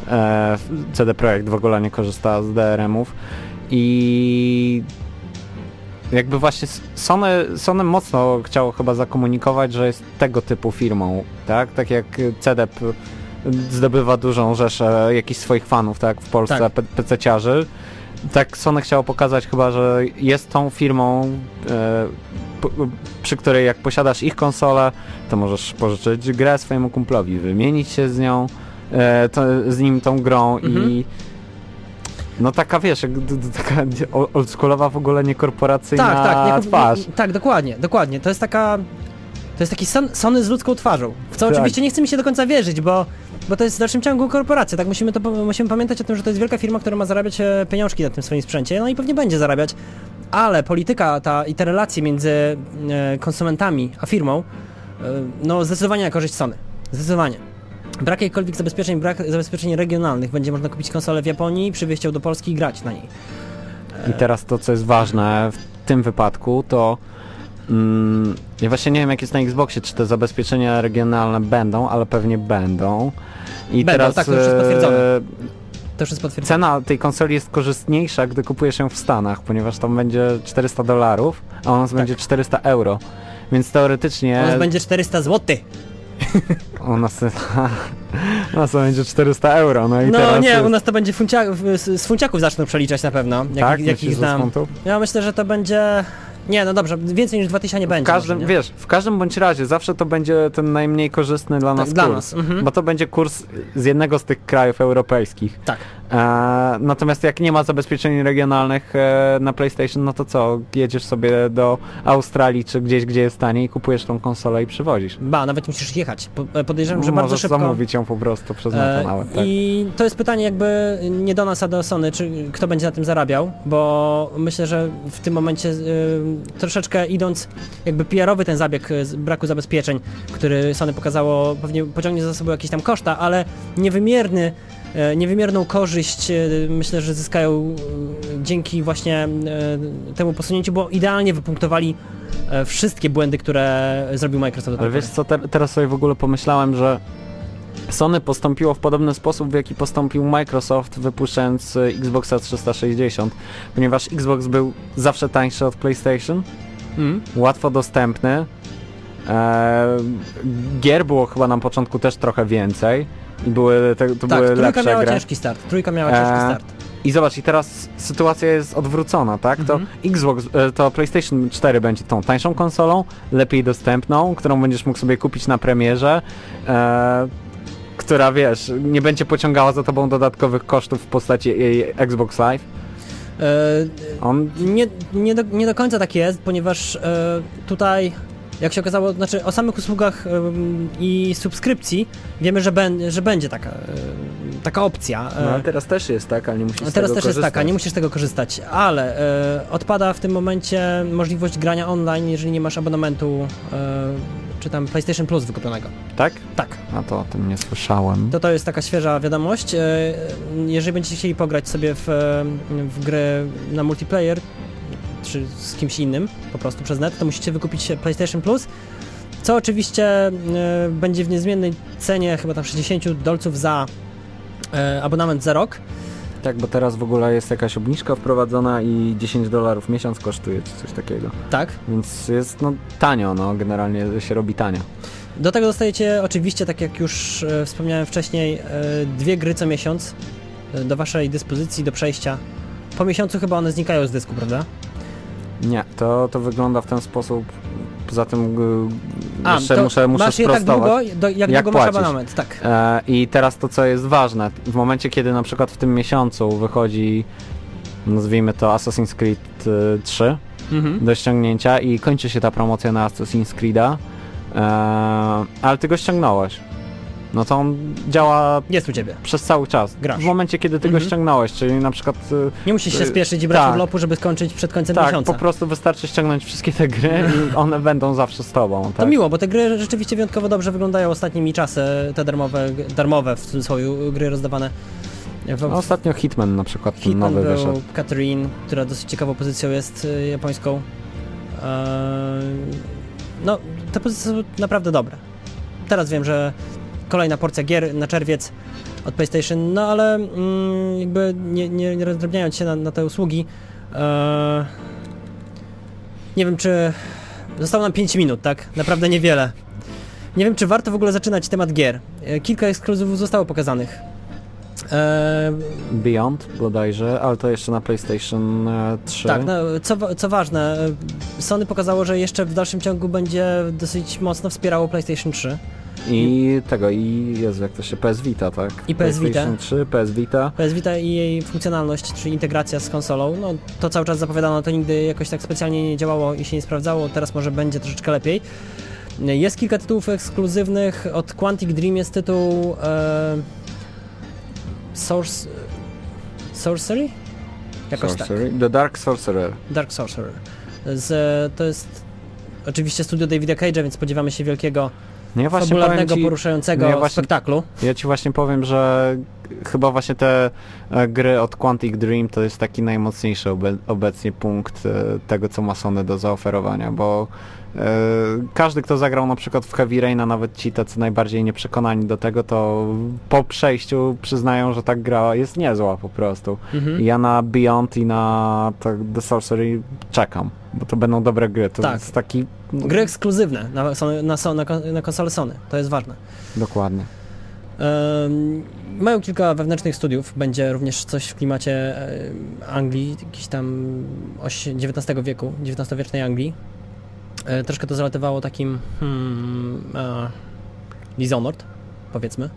CD Projekt w ogóle nie korzysta z DRM-ów. I jakby właśnie Sony mocno chciało chyba zakomunikować, że jest tego typu firmą, tak? Tak jak CDP zdobywa dużą rzeszę jakichś swoich fanów, tak, w Polsce, tak. PC-ciarzy. Tak Sony chciało pokazać chyba, że jest tą firmą, przy której jak posiadasz ich konsolę, to możesz pożyczyć grę swojemu kumplowi, wymienić się z nią, z nim tą grą i no taka, wiesz, taka oldschoolowa w ogóle niekorporacyjna twarz. Tak, dokładnie. To jest taki Sony z ludzką twarzą. W co oczywiście nie chce mi się do końca wierzyć, bo to jest w dalszym ciągu korporacja, tak? Musimy pamiętać o tym, że to jest wielka firma, która ma zarabiać pieniążki na tym swoim sprzęcie, no i pewnie będzie zarabiać, ale polityka i te relacje między konsumentami a firmą, no zdecydowanie na korzyść Sony. Zdecydowanie. Brak jakichkolwiek zabezpieczeń, brak zabezpieczeń regionalnych. Będzie można kupić konsolę w Japonii, przywieźć ją do Polski i grać na niej. I teraz to, co jest ważne w tym wypadku, to ja właśnie nie wiem, jak jest na Xboxie, czy te zabezpieczenia regionalne będą, ale pewnie będą. I teraz tak, to już jest potwierdzone. Cena tej konsoli jest korzystniejsza, gdy kupujesz ją w Stanach, ponieważ tam będzie $400, a u nas będzie 400 euro. Więc teoretycznie... U nas będzie 400 zł. U nas będzie 400 euro. No, i teraz nie, u nas to będzie z funciaków zaczną przeliczać na pewno. Jak ich znam. Ja myślę, że to będzie... Nie, no dobrze, więcej niż 2000 nie będzie. W każdym bądź razie zawsze to będzie ten najmniej korzystny dla nas kurs. Bo to będzie kurs z jednego z tych krajów europejskich. Tak. Natomiast jak nie ma zabezpieczeń regionalnych na PlayStation, no to co? Jedziesz sobie do Australii czy gdzieś, gdzie jest taniej, kupujesz tą konsolę i przywozisz. Nawet musisz jechać. Podejrzewam, że bardzo szybko... Możesz zamówić ją po prostu przez kanałę. Tak. I to jest pytanie jakby nie do nas, a do Sony, czy kto będzie na tym zarabiał, bo myślę, że w tym momencie troszeczkę idąc jakby PR-owy ten zabieg z braku zabezpieczeń, który Sony pokazało, pewnie pociągnie za sobą jakieś tam koszta, ale niewymierną korzyść myślę, że zyskają dzięki właśnie temu posunięciu, bo idealnie wypunktowali wszystkie błędy, które zrobił Microsoft. Ale wiesz co, teraz sobie w ogóle pomyślałem, że Sony postąpiło w podobny sposób, w jaki postąpił Microsoft, wypuszczając Xboxa 360, ponieważ Xbox był zawsze tańszy od PlayStation, łatwo dostępny, gier było chyba na początku też trochę więcej i były lepsze miała gry. Trójka miała ciężki start. I zobacz, i teraz sytuacja jest odwrócona, tak? To PlayStation 4 będzie tą tańszą konsolą, lepiej dostępną, którą będziesz mógł sobie kupić na premierze, która, wiesz, nie będzie pociągała za tobą dodatkowych kosztów w postaci Xbox Live. Nie do końca tak jest, ponieważ tutaj, jak się okazało, o samych usługach i subskrypcji wiemy, że będzie taka taka opcja. No, teraz też jest tak, ale nie musisz teraz tego też korzystać. jest taka, nie musisz tego korzystać, ale odpada w tym momencie możliwość grania online, jeżeli nie masz abonamentu czy tam PlayStation Plus wykupionego. Tak? Tak. A to o tym nie słyszałem. To jest taka świeża wiadomość. Jeżeli będziecie chcieli pograć sobie w grę na multiplayer, czy z kimś innym, po prostu przez net, to musicie wykupić PlayStation Plus, co oczywiście będzie w niezmiennej cenie, chyba tam $60 za abonament za rok. Tak, bo teraz w ogóle jest jakaś obniżka wprowadzona i $10 miesiąc kosztuje, czy coś takiego. Tak. Więc jest tanio, generalnie się robi tanio. Do tego dostajecie oczywiście, tak jak już wspomniałem wcześniej, 2 gry co miesiąc do waszej dyspozycji do przejścia. Po miesiącu chyba one znikają z dysku, prawda? Nie, to wygląda w ten sposób. Poza tym jeszcze muszę masz je tak długo, jak długo masz abonament, tak. I teraz to, co jest ważne, w momencie, kiedy na przykład w tym miesiącu wychodzi, nazwijmy to Assassin's Creed 3 do ściągnięcia i kończy się ta promocja na Assassin's Creed'a, ale ty go ściągnąłeś. No to on działa jest u ciebie przez cały czas. Grasz. W momencie, kiedy ty go ściągnąłeś, czyli na przykład... Nie musisz się spieszyć i brać urlopu, żeby skończyć przed końcem miesiąca. Tak, po prostu wystarczy ściągnąć wszystkie te gry i one będą zawsze z tobą. Tak? To miło, bo te gry rzeczywiście wyjątkowo dobrze wyglądają ostatnimi czasy, te darmowe w cudzysłowie gry rozdawane. Ostatnio Hitman na przykład nowy wyszedł. Catherine, która dosyć ciekawą pozycją jest japońską. No, te pozycje są naprawdę dobre. Teraz wiem, że kolejna porcja gier na czerwiec od PlayStation, no ale jakby nie rozdrabniając się na te usługi, nie wiem, czy zostało nam 5 minut, tak? Naprawdę niewiele. Nie wiem, czy warto w ogóle zaczynać temat gier. Kilka ekskluzywów zostało pokazanych. Beyond bodajże, ale to jeszcze na PlayStation 3. Tak, no, co ważne, Sony pokazało, że jeszcze w dalszym ciągu będzie dosyć mocno wspierało PlayStation 3. I Jezu, jak to się, PS Vita, tak? I PS Vita. PlayStation 3, PS Vita. PS Vita i jej funkcjonalność, czyli integracja z konsolą, no to cały czas zapowiadano, to nigdy jakoś tak specjalnie nie działało i się nie sprawdzało, teraz może będzie troszeczkę lepiej. Jest kilka tytułów ekskluzywnych, od Quantic Dream jest tytuł Sorcery? Jakoś Sorcery? tak. The Dark Sorcerer. Dark Sorcerer. To jest oczywiście studio Davida Cage'a, więc spodziewamy się wielkiego, fabularnego, poruszającego spektaklu. Ja ci właśnie powiem, że chyba właśnie te gry od Quantic Dream to jest taki najmocniejszy obecnie punkt tego, co ma Sony do zaoferowania, bo każdy, kto zagrał na przykład w Heavy Raina, nawet ci tacy najbardziej nieprzekonani do tego, to po przejściu przyznają, że ta gra jest niezła po prostu. I ja na Beyond i na The Sorcery czekam, bo to będą dobre gry. To jest taki... Gry ekskluzywne na konsolę Sony, to jest ważne. Dokładnie. Mają kilka wewnętrznych studiów, będzie również coś w klimacie Anglii, jakiś tam XIX wieku, XIX-wiecznej Anglii. Troszkę to zalatywało takim Dishonored, powiedzmy.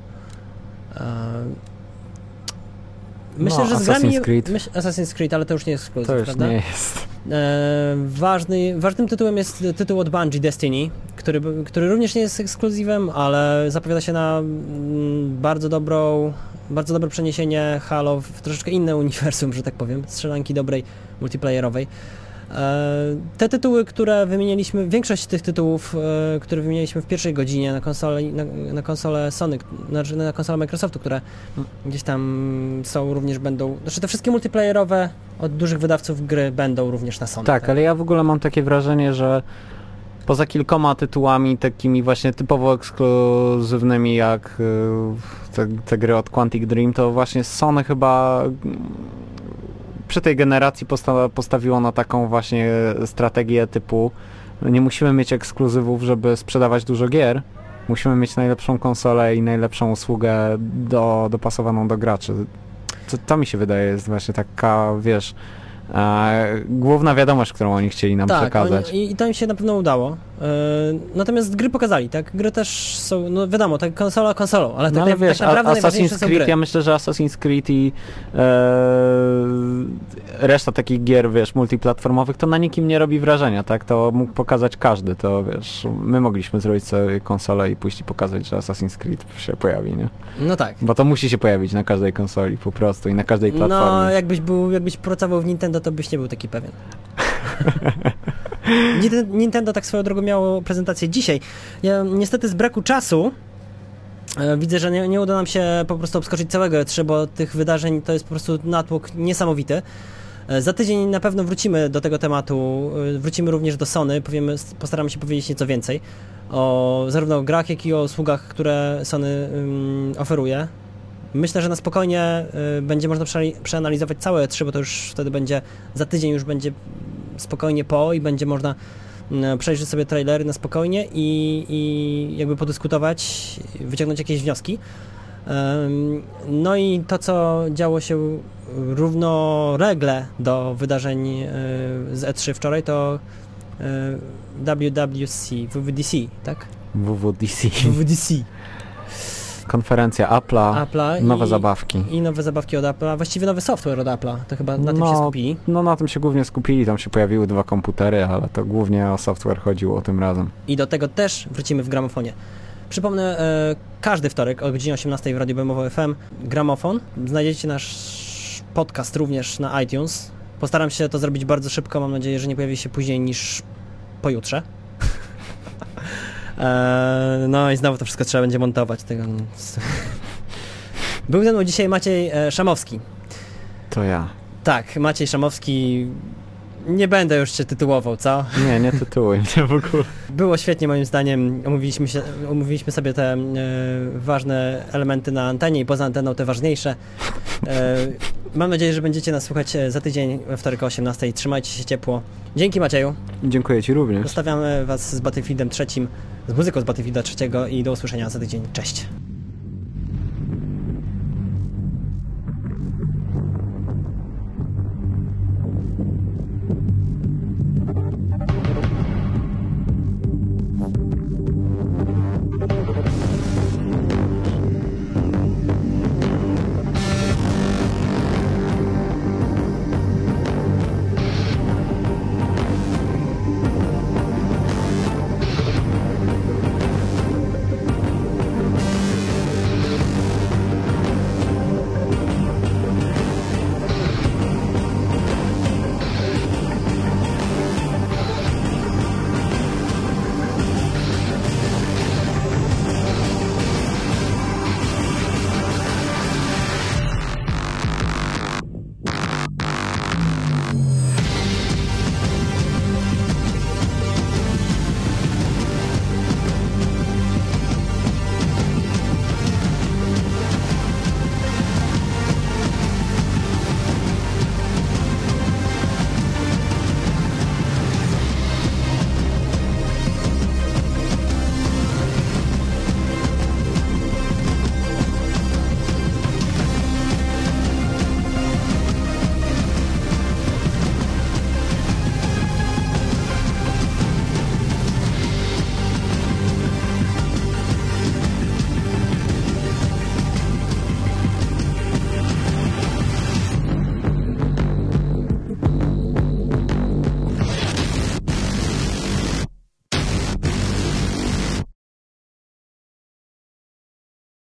Myślę, że z grami... Assassin's Creed, ale to już nie jest ekskluzyw, prawda? To już nie jest. Ważnym tytułem jest tytuł od Bungie, Destiny, który również nie jest ekskluzywem, ale zapowiada się na bardzo dobre przeniesienie Halo w troszeczkę inne uniwersum, że tak powiem, strzelanki dobrej, multiplayerowej. Te tytuły, które wymieniliśmy, większość tych tytułów, które wymieniliśmy w pierwszej godzinie na konsolę Sony, na konsolę Microsoftu, które gdzieś tam są, również będą, znaczy te wszystkie multiplayerowe od dużych wydawców gry będą również na Sony. Tak, ale ja w ogóle mam takie wrażenie, że poza kilkoma tytułami takimi właśnie typowo ekskluzywnymi jak te gry od Quantic Dream, to właśnie Sony chyba przy tej generacji postawiło na taką właśnie strategię typu nie musimy mieć ekskluzywów, żeby sprzedawać dużo gier, musimy mieć najlepszą konsolę i najlepszą usługę dopasowaną do graczy. To mi się wydaje jest właśnie taka, wiesz, główna wiadomość, którą oni chcieli nam przekazać. I to im się na pewno udało. Natomiast gry pokazali, tak? Gry też są, no wiadomo, tak konsolą, ale, no, ale wiesz, tak naprawdę Assassin's są Creed, gry. ja myślę, że Assassin's Creed i reszta takich gier, wiesz, multiplatformowych, to na nikim nie robi wrażenia, tak? To mógł pokazać każdy, to wiesz, my mogliśmy zrobić sobie konsolę i pójść i pokazać, że Assassin's Creed się pojawi, nie? No tak. Bo to musi się pojawić na każdej konsoli po prostu i na każdej platformie. No, jakbyś pracował w Nintendo, to byś nie był taki pewien. Nintendo tak swoją drogą miało prezentację dzisiaj. Ja niestety z braku czasu widzę, że nie uda nam się po prostu obskoczyć całego E3, bo tych wydarzeń to jest po prostu natłok niesamowity. Za tydzień na pewno wrócimy do tego tematu, wrócimy również do Sony, postaramy się powiedzieć nieco więcej zarówno o grach, jak i o usługach, które Sony oferuje. Myślę, że na spokojnie będzie można przeanalizować całe E3, bo to już wtedy będzie, za tydzień już będzie spokojnie i będzie można przejrzeć sobie trailery na spokojnie i jakby podyskutować, wyciągnąć jakieś wnioski. No i to, co działo się równolegle do wydarzeń z E3 wczoraj, to WWDC, tak? WWDC. Konferencja Apple'a, nowe zabawki. I nowe zabawki od Apple'a, właściwie nowy software od Apple'a, to chyba na tym się skupili. No na tym się głównie skupili, tam się pojawiły 2 komputery, ale to głównie o software chodziło tym razem. I do tego też wrócimy w gramofonie. Przypomnę, każdy wtorek o godzinie 18 w Radiu BMW FM Gramofon. Znajdziecie nasz podcast również na iTunes. Postaram się to zrobić bardzo szybko, mam nadzieję, że nie pojawi się później niż pojutrze. No i znowu to wszystko trzeba będzie montować. Był ze mną dzisiaj Maciej Szamowski. To ja. Tak, Maciej Szamowski. Nie będę już cię tytułował, co? Nie tytułuj mnie w ogóle. Było świetnie moim zdaniem. Omówiliśmy sobie te ważne elementy na antenie i poza anteną te ważniejsze. Mam nadzieję, że będziecie nas słuchać za tydzień we wtorek o 18:00. Trzymajcie się ciepło. Dzięki, Macieju. Dziękuję ci również. Zostawiamy was z Battlefieldem 3, z muzyką z Battlefielda 3 i do usłyszenia za tydzień. Cześć.